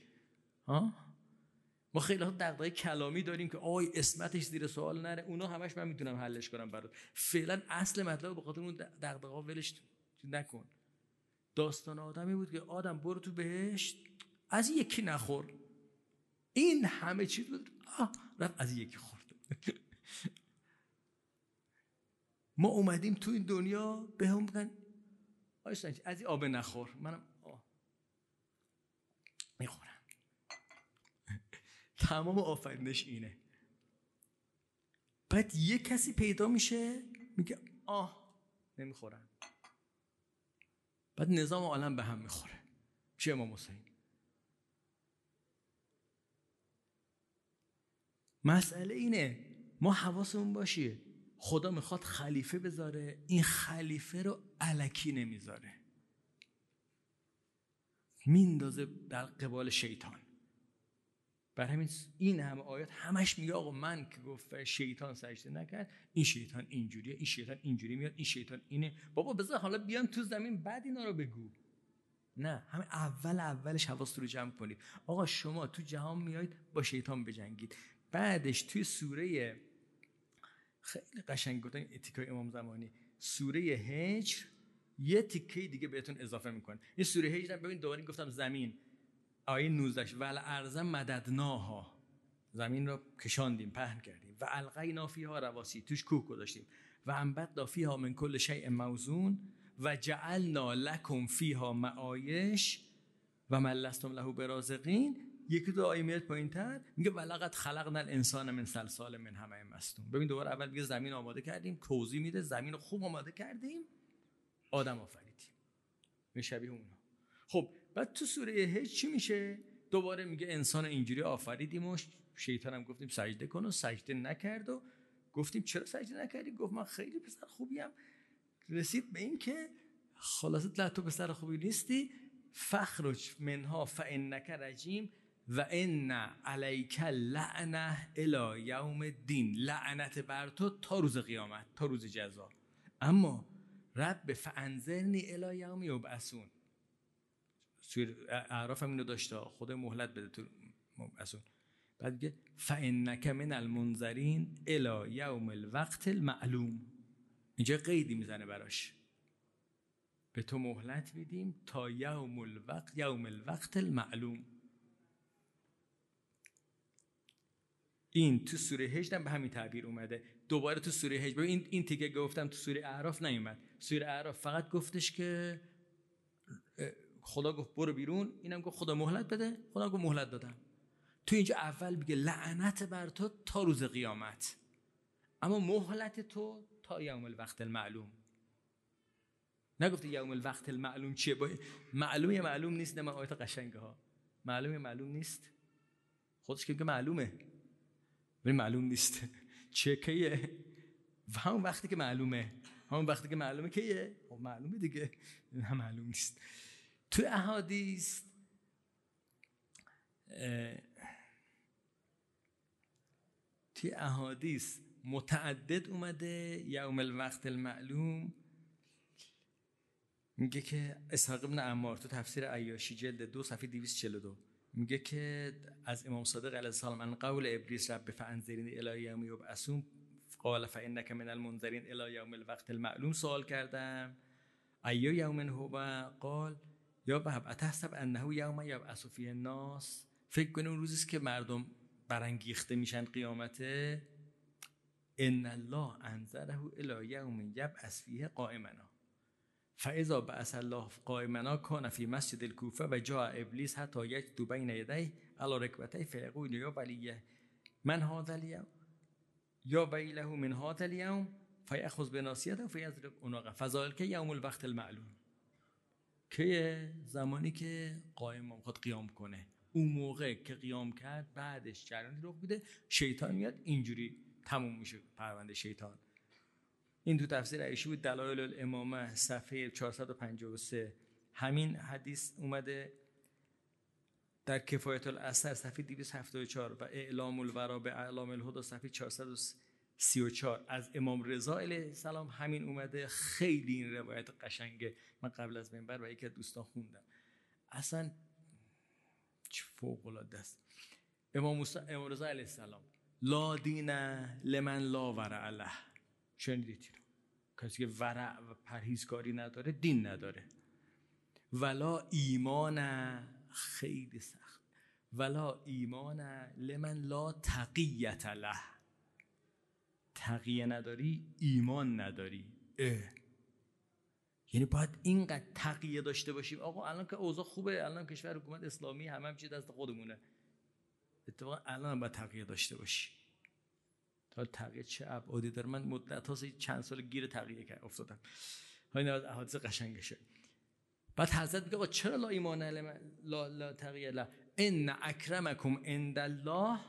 ما خیلی ها دغدغه کلامی داریم که اسمتش زیر سوال نره. اونا همش من میتونم حلش کنم برات. فعلا اصل مطلب به خاطر اون دغدغه‌ها ولش نکن. داستان آدمی بود که آدم برو تو بهشت، از یکی نخور. این همه چیز بود، رفت از یکی خورد. ما اومدیم تو این دنیا به هم بگن از این آب نخور. منم میخورم. تمام آفرینش اینه. بعد یه کسی پیدا میشه میگه نمیخورم. بعد نظام عالم به هم میخوره. چه امام حسین. مسئله اینه ما حواسمون باشه خدا میخواد خلیفه بذاره، این خلیفه رو الکی نمیذاره، میندازه در قبال شیطان. برای همین این همه آیات همش میگه آقا من که گفت شیطان سجده نکرد، این شیطان اینجوریه، این شیطان اینجوری میاد، این شیطان اینه. بابا بذار حالا بیان تو زمین بعد اینا رو بگو. نه، همه اولش حواست رو جمع کنید. آقا شما تو جهان میایید با شیطان بجنگید. بعدش توی سوره خیلی قشنگ گفتن اتیکای امام زمانی، سوره هجر یه تیکه دیگه بهتون اضافه میکنه. این سوره هجر ببین دوباره گفتم زمین، آیه 19 والارض مددناها، زمین رو کشاندیم، پهن کردیم، و القینا فیها رواسی، توش کوه گذاشتیم، و انبتنا فیها من کل شیء موزون و جعلنا لکم فیها معایش و من لستم له برازقین. یکی دو آیه میاد پایین‌تر میگه ولقد خلقنا الانسان من صلصال من حمأ مسنون. ببین دوباره اول میگه زمین آماده کردیم، توضیح میده زمین رو خوب آماده کردیم، آدم آفریدیم، شبیه اونا. خب بعد تو سوره هج چی میشه؟ دوباره میگه انسان اینجوری آفریدیم و شیطان هم گفتیم سجده کن و سجده نکرد و گفتیم چرا سجده نکردی؟ گفت من خیلی پسر خوبیم. رسید به این که خلاصت تو پسر خوبی نیستی، فخرج منها فانک رجیم و ان علیک لعنه الی یوم الدین، لعنت بر تو تا روز قیامت، تا روز جزا. اما رب فانظرنی الی یوم یبعثون، سوره اعراف هم اینو داشته، خود مهلت بده تو مبعثون. بعد میگه فانک من المنذرین الی یوم الوقت المعلوم، اینجا قیدی میزنه براش، به تو مهلت میدیم تا یوم الوقت المعلوم. این تو سوره هجر هم به همین تعبیر اومده. دوباره تو سوره هجر این تیکه گفتم تو سوره اعراف نیومد. سوره اعراف فقط گفتش که خدا گفت برو بیرون، اینم گفت خدا مهلت بده، خدا گفت مهلت دادم. تو اینجا اول میگه لعنت بر تو تا روز قیامت، اما مهلت تو تا یوم الوقت المعلوم. نگفته یوم الوقت المعلوم چیه؟ معلوم یا معلوم نیست؟ نه من آیت قشنگه ها، معلوم یا معلوم نیست، خودش که معلومه ولی معلوم نیست چه کیه، و همون وقتی که معلومه، همون وقتی که معلومه کیه، معلومه دیگه، نه معلوم نیست. تو احادیث متعدد اومده یوم الوقت المعلوم. میگه که اسحاق ابن عمار تو تفسیر عیاشی جلد 2 صفحه 242 میگه که از امام صادق علیه السلام ان قول ابلیس رب فانذرنی الی یوم یبعثون قال فانک من المنذرین الی یوم الوقت المعلوم سوال کردم ای یوم هو قال یا وهب اتحسب انه یوم یبعث فیه الناس، فکر کنه اون روزی است که مردم برانگیخته میشن قیامته. ان الله انذره الی یوم یبعث فیه قائما فاذا بعث الله قائما کان فی مسجد الکوفه و جاء ابلیس حتی یجدو بین یدیه علی رکبتیه فیقول یا ولیه من هذا اليوم یا ویله من هذا اليوم فیأخذ بناصیته فیضرب عنقه فذلک یوم الوقت المعلوم. که زمانی که قائم میخواد قیام کنه، اون موقع که قیام کرد بعدش جریانی رخ میده، شیطان میاد، اینجوری تموم میشه پرونده شیطان. این تو تفسیر عیاشی بود، دلایل الامامه صفحه 453. همین حدیث اومده در کفایت الاثر صفحه 274 و اعلام الورا به اعلام الهدی صفحه 434 از امام رضا علیه السلام همین اومده. خیلی این روایت قشنگه، من قبل از منبر و یکی از دوستان خوندم، اصلا چه فوق العاده است. امام رضا علیه السلام لا دین لمن لا ورع له، شنیدید؟ کسی که ورع و پرهیزکاری نداره دین نداره. ولا ایمان، خیلی سخت، ولا ایمان لمن لا تقیت له، تقیه نداری ایمان نداری. یعنی باید اینقدر تقیه داشته باشیم. آقا الان که اوضاع خوبه، الان کشور حکومت اسلامی همه چیز دست خودمونه، اتفاقا الان باید تقیه داشته باشی. تا تقیه چه ابعادی داره، من مدت چند سال گیر تقیه افتادم. این احادیث قشنگشه. بعد حضرت میگه آقا چرا لا ایمان لا تقیه لا، ان اکرمکم عند الله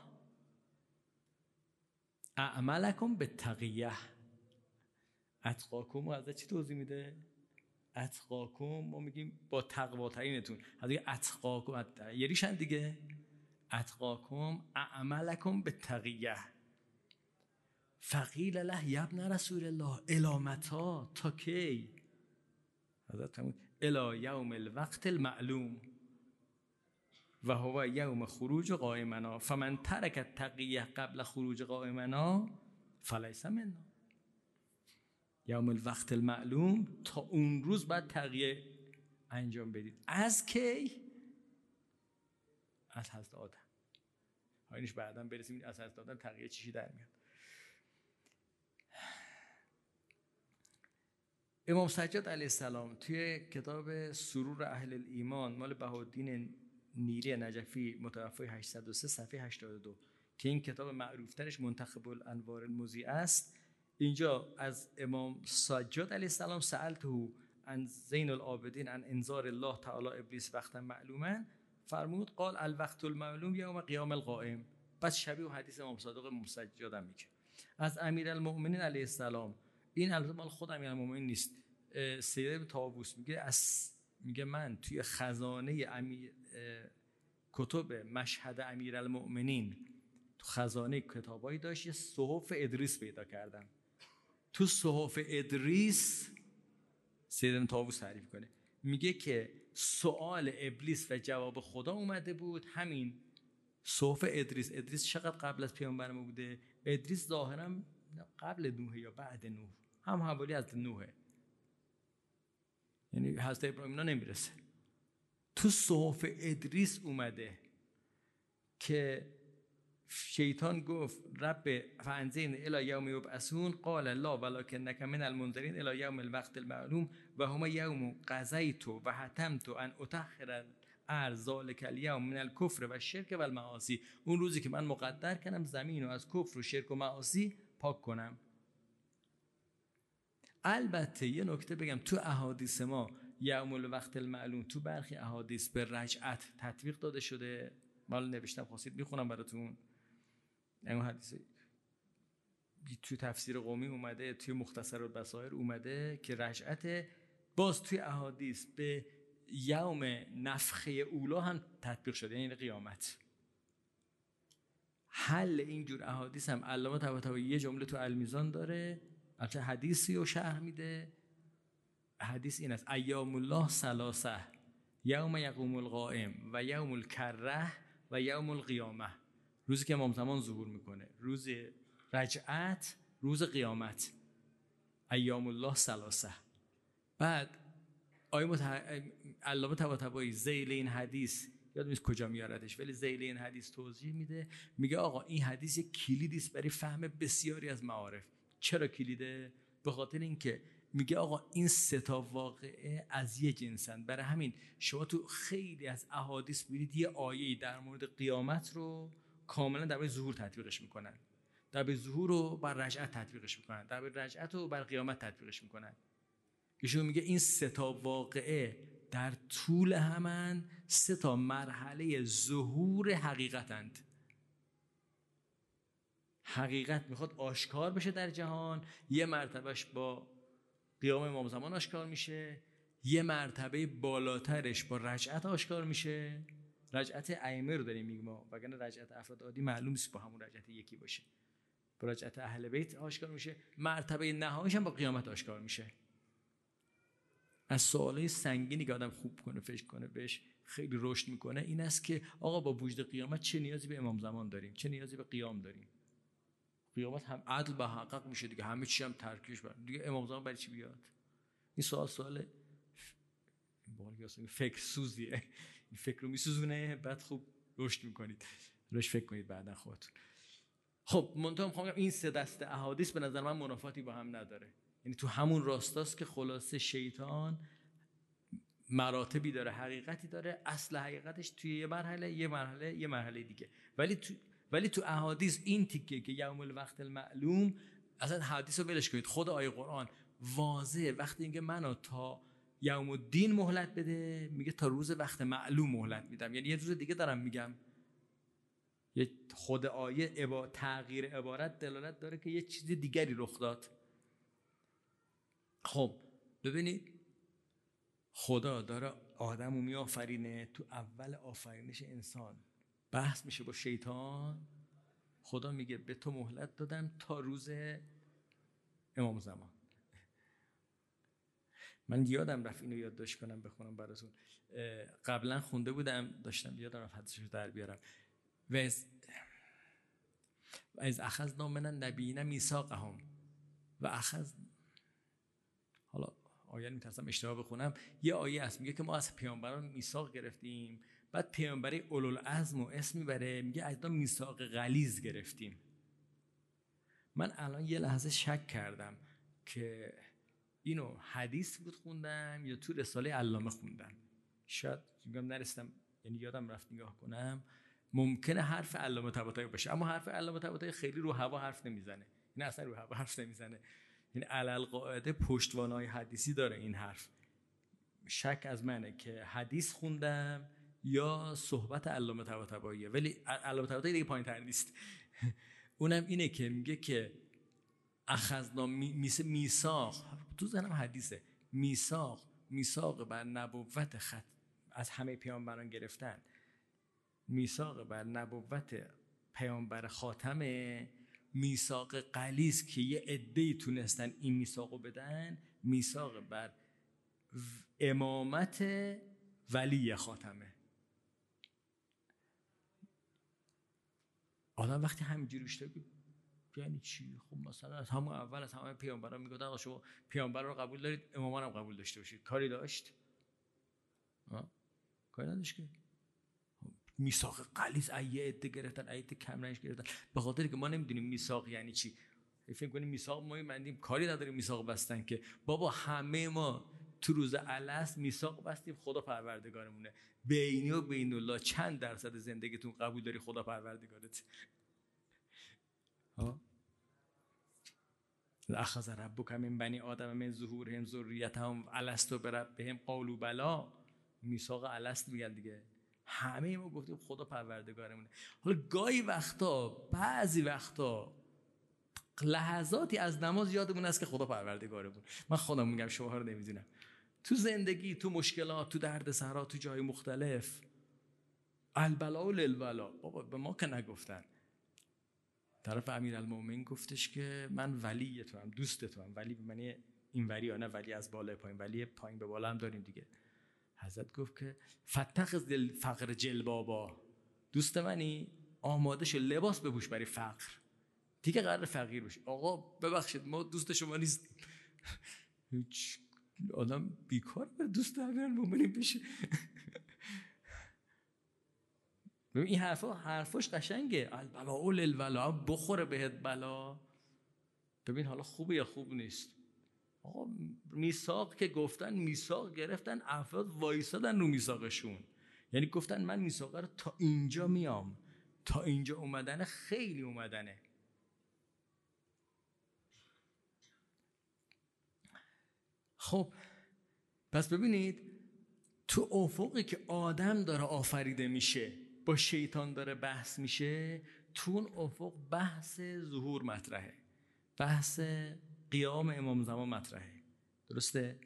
اعملکم بالتقیه. اتقاکم حضرت چی توضیح میده؟ اتقاکم ما میگیم با تقواترینتون، حضرت اتقاکم یریشن دیگه، اتقاکم اعملکم بالتقیه. فقیل له یا ابن رسول الله الامتا، تا کی؟ حضرت فرمود الی یوم الوقت المعلوم و هو یوم خروج قائمنا فمن ترک التقیه قبل خروج قائمنا فلیس منا. یوم الوقت المعلوم، تا اون روز بعد تقیه انجام بدید. از کی؟ از حضرت آدم. اینش بعداً برسیم از حضرت آدم تقیه چیشی در میاد. امام سجاد علیه السلام توی کتاب سرور اهل الایمان مال بهاءالدین نیری نجفی متوفی 803 صفحه 82 که این کتاب معروفترش منتخب الانوار المضیء است، اینجا از امام سجاد علیه السلام سألته عن زین العابدین عن انذار الله تعالی ابلیس وقتا معلوما، فرمود قال الوقت المعلوم یوم قیام القائم. بس شبیه حدیث امام صادق مسجد هم میگه از امیرالمؤمنین علیه السلام. این البته مال خود امیرالمؤمنین نیست، سید طاووس میگه من توی خزانه کتب مشهد امیرالمؤمنین، تو خزانه کتابایی داشت، یه صحف ادریس پیدا کردم. تو صحف ادریس سید طاووس تعریف کنه، میگه که سوال ابلیس و جواب خدا اومده بود همین صحف ادریس. ادریس چقدر قبل از پیامبر ما بوده؟ ادریس ظاهرا قبل نوح یا بعد نوح، هم حوالی از نوحه، یعنی حضرت ابراهیم اینا نمیرسه. تو صحف ادریس اومده که شیطان گفت رب فانظرنی الی یوم یبعثون قال لا ولکنک من المنذرین الی یوم الوقت المعلوم و هما یوم قضیت و حتمت ان اطهر الارض ذلک الیوم من الکفر و الشرک و المعاصی. اون روزی که من مقدر کردم زمین رو از کفر و شرک و معاصی پاک کنم. البته یه نکته بگم، تو احادیث ما یوم الوقت المعلوم تو برخی احادیث به رجعت تطبیق داده شده. مال نوشتم، خواستید میخونم براتون. این حدیث توی تفسیر قومی اومده، توی مختصر البصائر اومده که رجعت باز توی احادیث به یوم نفخه اولا هم تطبیق شده، یعنی قیامت. حل اینجور احادیث هم علامه طباطبایی یه جمله تو المیزان داره، البته حدیثی رو شرح میده. حدیث این است: ایام الله ثلاثه یوم یقوم القائم و یوم الکره و یوم القیامه. روزی که امام زمان ظهور میکنه، روز رجعت، روز قیامت. ایام الله ثلاثه. بعد علامه طباطبایی ذیل این حدیث یادم نیست کجا میاردش، ولی ذیل این حدیث توضیح میده، میگه آقا این حدیث یک کلیدی است برای فهم بسیاری از معارف. چرا کلیده؟ به خاطر اینکه میگه آقا این سه تا واقعه از یه جنسن. برای همین شما تو خیلی از احادیث میبینید یه آیه‌ای در مورد قیامت رو کاملا در مورد ظهور تطبیقش میکنن، در مورد ظهور رو بر رجعت تطبیقش میکنن، در مورد رجعت رو بر قیامت تطبیقش میکنن. ایشون میگه این سه تا واقعه در طول همن سه تا مرحله ظهور حقیقتند. حقیقت میخواد آشکار بشه در جهان، یه مرتبهش با قیام امام زمان آشکار میشه، یه مرتبه بالاترش با رجعت آشکار میشه. رجعت ائمه رو داریم میگیم ما، وگرنه رجعت افراد عادی معلوم نیست با همون رجعت یکی باشه. با رجعت اهل بیت آشکار میشه، مرتبه نهاییش هم با قیامت آشکار میشه. از سوالای سنگینی که آدم خوب کنه فکر کنه بهش خیلی رشد میکنه این است که آقا با وجود قیامت چه نیازی به امام زمان داریم، چه نیازی به قیام داریم؟ قیامت هم عدل به حقق میشه دیگه، همه چی هم ترکیش بر دیگه، امام زمان برای چی بیاد؟ این سوال فکر سوزیه. این فکر رو میسوزونه، بعد خوب رشد میکنید، روش فکر کنید بعدا خودتون. خب منتها میخوام بگم این سه دسته احادیث به نظر من منافاتی با هم نداره، یعنی تو همون راستاست که خلاصه شیطان مراتبی داره، حقیقتی داره، اصل حقیقتش توی یه مرحله دیگه. ولی تو احادیث این تیکه که یوم الوقت المعلوم، اصلا حدیث رو ولش کنید، خود آیه قرآن واضحه. وقتی اینکه منو تا یوم الدین مهلت بده، میگه تا روز وقت معلوم مهلت میدم، یعنی یه روز دیگه دارم میگم. یه خود آیه تغییر عبارت دلالت داره که یه چیز دیگری رخ داد. خب ببینید خدا داره آدمو میآفرینه، تو اول آفرینش انسان بحث میشه با شیطان، خدا میگه به تو مهلت دادم تا روز امام زمان. من یادم رفت اینو یادداشت کنم بخونم براتون، قبلا خونده بودم داشتم یادم رفت حدیثش در بیارم. و از اخذنا من النبیین میثاقهم و اخذ، حالا آیه میترسم اشتباه بخونم، یه آیه هست میگه که ما از پیامبران میثاق گرفتیم، بعد پیامبری اولوالعزم و اسم میبره میگه از میثاق غلیظ گرفتیم. من الان یه لحظه شک کردم که اینو حدیث بود خوندم یا تو رساله علامه خوندم، شاید میگم نرسیدم، یعنی یادم رفت نگاه کنم. ممکنه حرف علامه طباطبایی باشه، اما حرف علامه طباطبایی خیلی رو هوا حرف نمیزنه، این اصلا رو هوا حرف نمیزنه، این علل قاعده پشتوانای حدیثی داره این حرف. شک از منه که حدیث خوندم یا صحبت علامه طباطباییه، ولی علامه طباطبایی دیگه پایین تر نیست. اونم اینه که میگه که اخذنا میثاق، تو ذهنم حدیثه، میثاق بر نبوت از همه پیامبران گرفتن، میثاق بر نبوت پیامبر خاتمه، میثاق غلیظ که یه عده‌ای تونستن این میثاقو بدن، میثاق بر امامت ولی خاتمه. آدم وقتی همینجوری بشه یعنی چی؟ خب مثلا از همون اول از همه پیامبران میگفتن آقا شما پیامبر رو قبول دارید، امامان هم قبول داشته باشید. کاری داشت؟ کاری نداشت که. میثاق غلیظ ایه عده گرفتن، ایه کم رنج گرفتن، به خاطر که ما نمیدونیم میثاق یعنی چی. فکر کنیم میثاق ما مندیم، کاری نداریم میثاق بستن که بابا همه ما تو روز الست میثاق بستیم خدا پروردگارمونه. بینی و بین الله چند درصد زندگیتون قبول داری خدا پروردگارت؟ اخذ ربک من بنی آدم من ظهورهم ذریتهم الست بربهم قالوا بلی. میثاق الست میگن دیگه. همه ما گفتیم خدا پروردگارمونه. حالا گاهی وقتا، بعضی وقتا لحظاتی از نماز یادمون است که خدا پروردگارمون. من خودم میگم، شما رو نمیدونم. تو زندگی، تو مشکلات، تو دردسرا، تو جای مختلف، البلاء للولا، بابا به ما که نگفتن. طرف امیرالمومنین گفتش که من ولی تو هم، دوست تو هم. ولی به معنی این ولی، نه ولی از بالا پایین، ولی پایین به بالا هم داریم دیگه. حضرت گفت که فتخذ الفقر جلبابا، دوست منی آماده شو لباس بپوش برای فقر، دیگه قرار فقیر بشی. آقا ببخشید ما دوست شما نیستیم. هیچ آدم بیکار بره دوست امیرالمومنین بشه. ببین این حرفاش قشنگه. البلاء للولا، بخوره بهت بلا. ببین حالا خوبه یا خوب نیست. آقا میثاق که گفتن، میثاق گرفتن، افراد وایسادن رو میثاقشون، یعنی گفتن من میثاق رو تا اینجا میام، تا اینجا اومدنه خیلی اومدنه. خب پس ببینید تو افقی که آدم داره آفریده میشه، با شیطان داره بحث میشه، تو اون افق بحث ظهور مطرحه، بحث قیام امام زمان مطرحه. درسته؟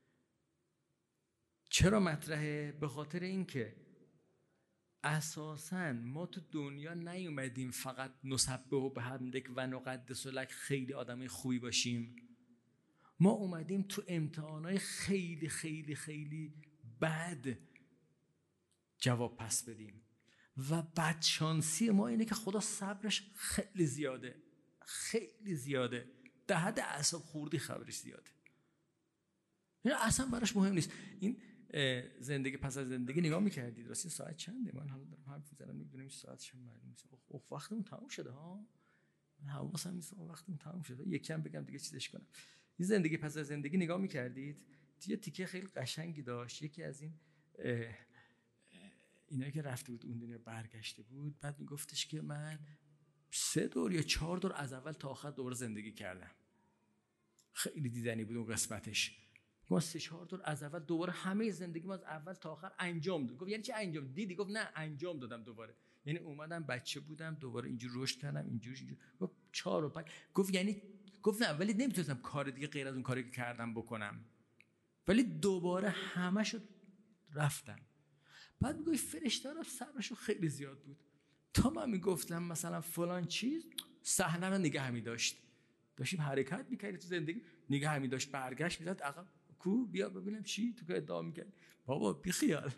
چرا مطرحه؟ به خاطر اینکه اساساً ما تو دنیا نیومدیم فقط نسبح بحمدک و نقدس لک خیلی آدمای خوبی باشیم. ما اومدیم تو امتحانای خیلی خیلی خیلی بد جواب پس بدیم و بدشانسی ما اینه که خدا صبرش خیلی زیاده، خیلی زیاده، در حد اعصاب خوردی خبرش زیاده. این اصلا براش مهم نیست. این زندگی پس از زندگی نگاه میکردید راستی ساعت چنده؟ من حالا دارم حرف میزنم نمیدونم ساعت چند معلوم نیست. اوه وقتمون تموم شده ها. من حواسم نیست وقتمون تموم شده. یکم بگم دیگه چیزش کنم. این زندگی پس از زندگی نگاه میکردید، یه تیکه خیلی قشنگی داشت. یکی از این اینایی که رفته بود اون دنیا برگشته بود، بعد میگفتش که من 3 دور یا 4 دور از اول تا آخر دور زندگی کردم. خیلی دیدنی بود اون قسمتش. ما 3-4 دور از اول دوباره همه زندگی ما از اول تا آخر انجام داد. گفت یعنی چی انجام دیدی؟ گفت نه انجام دادم دوباره. یعنی اومدم بچه بودم دوباره اینجور رشد کردم اینجور. گفت 4 و 5. گفت یعنی گفت نه ولی نمیتونستم کار دیگه غیر از اون کاری که کردم بکنم، ولی دوباره همه‌شو رفتم. بعد میگه فرشته صبرشو خیلی زیاد بود تا من میگفتم مثلا فلان چیز صحنه رو نگه می داشتیم حرکت میکردیم تو زندگی، نگه می داشت، برگشت میزد عقب، کو بیا ببینم چی تو که ادعا میکرد. بابا بی خیال.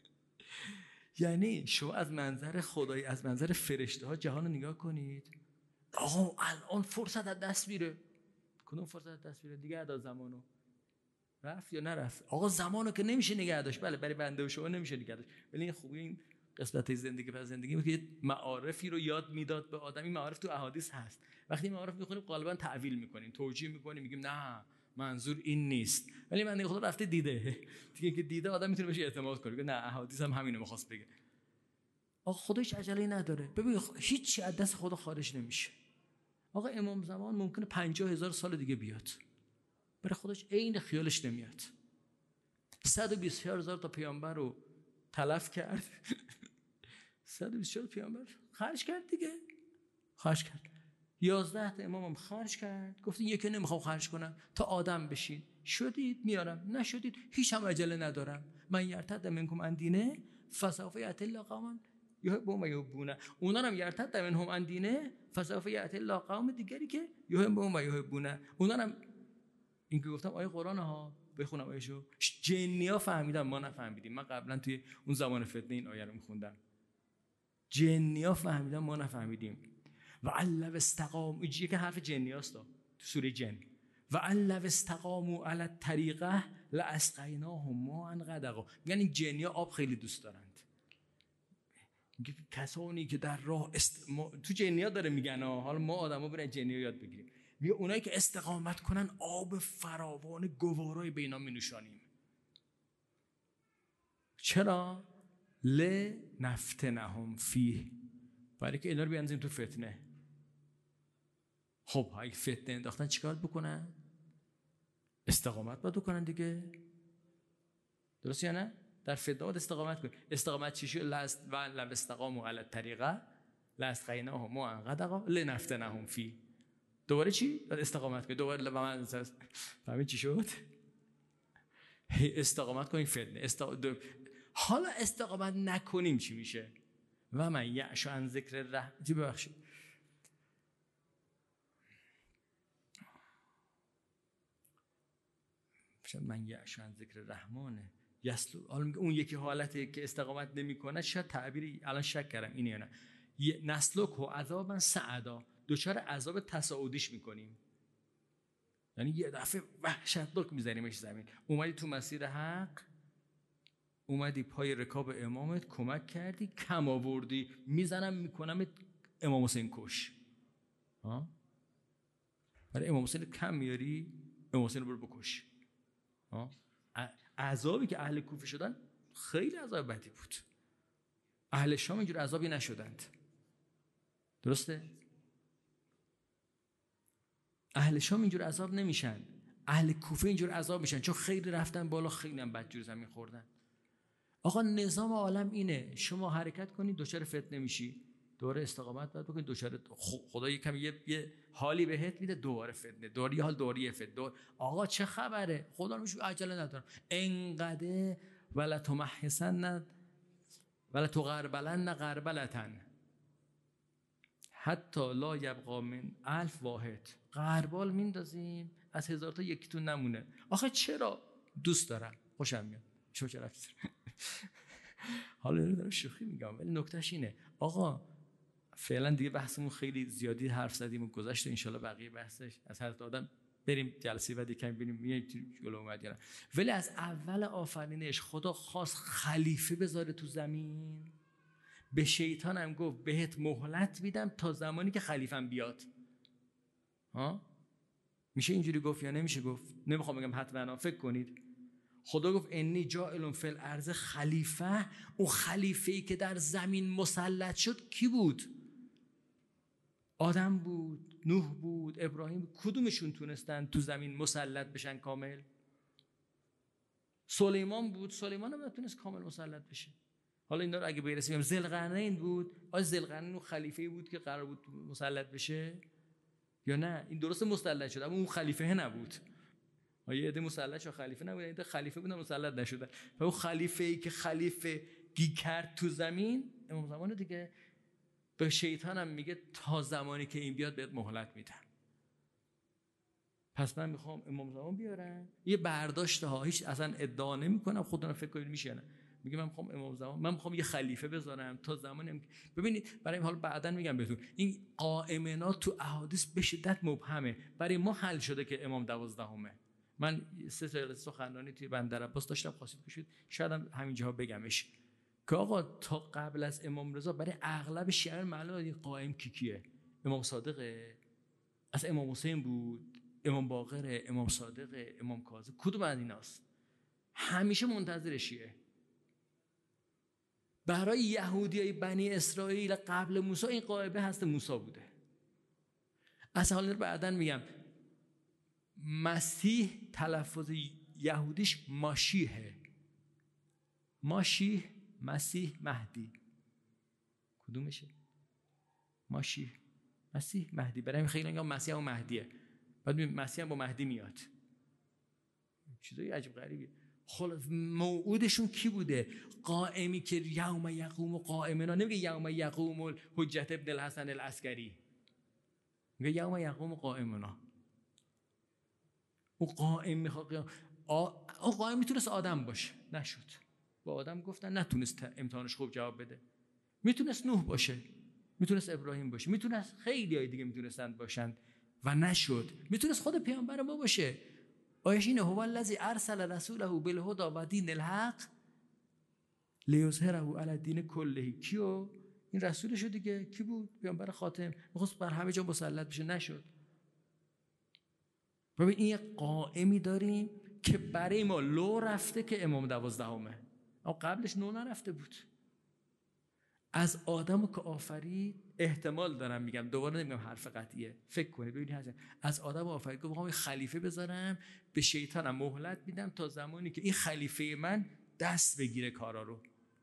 یعنی شما از منظر خدایی، از منظر فرشته ها جهان رو نگاه کنید. آقا الان فرصت از دست میره. کدوم فرصت از دست میره؟ دیگه ادا زمانو رفت یا نرفت؟ آقا زمانو که نمیشه نگه داشت. بله برای بنده و شما نمیشه نگه داشت، ولی این خوبی این قسمت زندگی پس زندگی که معارفی رو یاد میداد به آدم. این معارف تو احادیث هست. وقتی معارف میخونیم غالبا تعویل میکنیم، توجیه میکنیم، میگیم نه منظور این نیست، ولی من دیگه خدا رفته دیده دیگه که دیده آدم میتونه بهش اعتماد کنه. نه احادیث هم همینو میخواست بگه. آقا خودش عجله نداره. ببین هیچ از دست خدا خارج نمیشه. آقا امام زمان ممکنه 50,000 سال دیگه بیاد، برای خودش عین خیالش نمیاد. 124,000 تا پیامبر رو تلف کرد. 124 پیامبر خرج کرد دیگه، خرج کرد. 11 تا امام هم خرج کرد. گفتین یکی نمیخوام خرج کنم تا آدم بشید. شدید میارم، نشدید هیچ هم عجله ندارم. من یرتد منکم عن دینه فسوف یأتی الله قوما یحبون و یحبونه. اونا هم یرتد منهم عن دینه فسوف یأتی الله قوم دیگری که یحبون و یحبونه. اونا هم این که گفتم آیه قرآن ها بخونم آیه‌شو، جنیا فهمیدن ما نفهمیدیم. من قبلا توی اون زمان فتنه این آیه رو میخوندم. جنیا فهمیدن ما نفهمیدیم. و علو استقام، اینجوریه که حرف جنیاست تو سوره جن. و علو استقاموا علی الطریقه لاسقیناهم ماء غدقا. یعنی جنیا آب خیلی دوست دارند. کسانی که در راه تو جنیا داره میگن حالا ما آدما برای جنیا یاد بگیریم. میگه اونایی که استقامت کنن آب فراوان گوارای بینا مینوشانیم. چرا؟ لنفتنهم فیه، برای که اینا رو بیاندازیم تو فتنه. خب اگه فتنه انداختن چیکار بکنن؟ استقامت باید بکنن دیگه. درست یا نه؟ در فتنه باید استقامت کن. استقامت چی شد؟ و لو استقاموا علی الطریقه لاسقیناهم ماء غدقا لنفتنهم فیه. دوباره چی؟ استقامت کن. دوباره من فهمید چی شد؟ استقامت کنیم فتنه. حالا استقامت نکنیم چی میشه؟ و من یعش عن ذکر الرحمن، ببخشید من یعش عن ذکر الرحمن یسلو. حالا میگه اون یکی حالتی که استقامت نمیکنه، شاید تعبیری الان شک کردم اینه یا نه، نسلک و عذابا سعدا، دوچار عذاب تصاعدیش میکنیم. یعنی یه دفعه وحشتناک میزنیمش زمین. اومدی تو مسیر حق، اومدی پای رکاب امامت کمک کردی، کم آوردی، میزنم میکنم امام حسین کش. برای امام حسین کم میاری، امام حسین رو برو بکش. عذابی که اهل کوفه شدن خیلی عذاب بدی بود. اهل شام اینجور عذابی نشدند. درسته؟ اهل شام اینجور عذاب نمیشن، اهل کوفه اینجور عذاب میشن، چون خیلی رفتن بالا، خیلی هم بدجور زمین خوردن. آقا نظام عالم اینه، شما حرکت کنید دوچار فتنه میشی، دوباره استقامت باید بکنید، دوچار خدا یکم یه حالی بهت میده، دوباره فتنه، دوباره یه حال، دوباره فتنه. آقا چه خبره؟ خدا رو میشه عجله ندارم. انقدر ولا تمحسن ولا تغربلن غربلتن حتی لا یبقى من 1000 واحد. غربال میندازیم از 1000 تا یکیتون نمونه. آخه چرا؟ دوست دارم، خوشم میاد. چه رفت؟ حالا دارم شوخی میگم، ولی نکتهش اینه آقا فعلا دیگه بحثمون خیلی زیادی حرف زدیم و گذشت. ان شاءالله بقیه بحثش از هر آدم بریم جلسه بعد یکم ببینیم میای جلو اومد یا نه. ولی از اول آفرینش خدا خواست خلیفه بذاره تو زمین. به شیطان هم گفت بهت مهلت میدم تا زمانی که خلیفم بیاد. میشه اینجوری گفت یا نمیشه گفت؟ نمیخوام بگم حتما، فکر کنید. خدا گفت انی جاعل فی الارض خلیفه. اون خلیفه‌ای که در زمین مسلط شد کی بود؟ آدم بود، نوح بود، ابراهیم بود. کدومشون تونستن تو زمین مسلط بشن کامل؟ سلیمان بود، سلیمان هم نتونست کامل مسلط بشه. حالا این رو اگه برسیم ذوالقرنین بود، ذوالقرنین اون خلیفه‌ای بود که قرار بود مسلط بشه یا نه؟ این درست مسلط شد اما اون خلیفه نبود. یه عده مسلط شد خلیفه نبود، این خلیفه بودن مسلط نشدن. و اون خلیفه‌ای که خلیفه گی کرد تو زمین امام زمان دیگه، به شیطان هم میگه تا زمانی که این بیاد بهت مهلت میدم. پس من میخوام امام زمان بیارم. یه برداشته ها، هیچ اصلا ادعا نمیکنم، خودم فکر کنید میشه نه. میگه من میخوام امام زمان، من میخوام یه خلیفه بذارم تا زمانی. ببینید برای حال بعداً میگم بهتون این قائمنات تو احادیث به شدت مبهمه. برای ما حل شده که امام 12مه. من 3 تا سخنرانی توی بندرعباس داشتم، خواستید بشید شاید هم همینجاها بگمش که آقا تا قبل از امام رضا برای اغلب شیعه معلومه قائم کیه؟ امام صادقه، از امام حسین بود، امام باقره، امام صادقه، امام کاظم. کدوم از ایناست؟ همیشه منتظر شیعه. برای یهودیای بنی اسرائیل قبل موسی این قائمه هست موسی بوده. اصلا بعداً میگم مسیح تلفظ یهودیش ماشیحه، ماشیح، مسیح، مهدی. کدومشه؟ ماشیح، مسیح، مهدی. برای همین خیلی میگن مسیح و مهدیه، بعد مسیح هم با مهدی میاد. چیزای عجیب غریبیه. خلاص موعودشون کی بوده؟ قائمی که یوم یقوم قائمنا، نمیگه یوم یقوم الحجت ابن الحسن العسکری، میگه یوم یقوم قائمنا. او قائم میخواد. او قائم میتونست آدم باشه، نشد. با آدم گفتن نتونست امتحانش خوب جواب بده. میتونست نوح باشه، میتونست ابراهیم باشه، میتونست خیلی های دیگه میتونستند باشند و نشد. میتونست خود پیامبر ما باشه. آیش اینه هو الذی ارسل رسوله بالهدی و دین الحق لیظهره علی الدین کله. کیو؟ این رسولشو دیگه. کی بود؟ پیامبر خاتم. میخواست بر همه جا مسلط بشه، نشد. ببین این یک قائمی داریم که برای ما لو رفته که امام 12، اما قبلش نو نرفته بود. از آدمو که آفرید، احتمال دارم میگم، دوباره نمیگم حرف قطعیه، فکر کنید ببینید، از آدم آفرید که میخوام خلیفه بذارم، به شیطانم مهلت میدم تا زمانی که این خلیفه من دست بگیره کارا رو.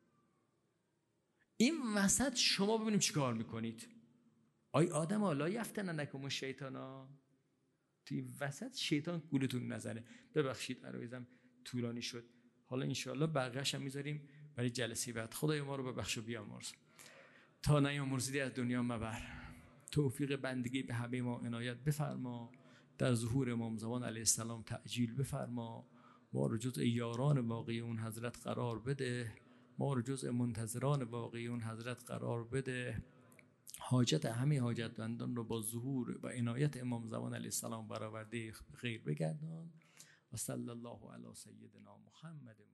این وسط شما ببینیم چیکار میکنید. آی آدم لا یفتننکم الشیطانا، تو این وسط شیطان گولتون نزنه. ببخشید عرایزم طولانی شد. حالا انشاءالله بقیه‌اش هم میذاریم برای جلسه بعد. خدای ما رو ببخش و بیامرز. تا نیامرزیدی از دنیا مبر. توفیق بندگی به همه ما عنایت بفرما. در ظهور امام زمان علیه السلام تعجیل بفرما. ما رو جزء یاران واقعی اون حضرت قرار بده. ما رو جزء منتظران واقعی اون حضرت قرار بده. حاجت همه حاجتمندان رو با ظهور و عنایت امام زمان علیه السلام برآورده خیر بگردان. و صلی الله علی سیدنا محمد.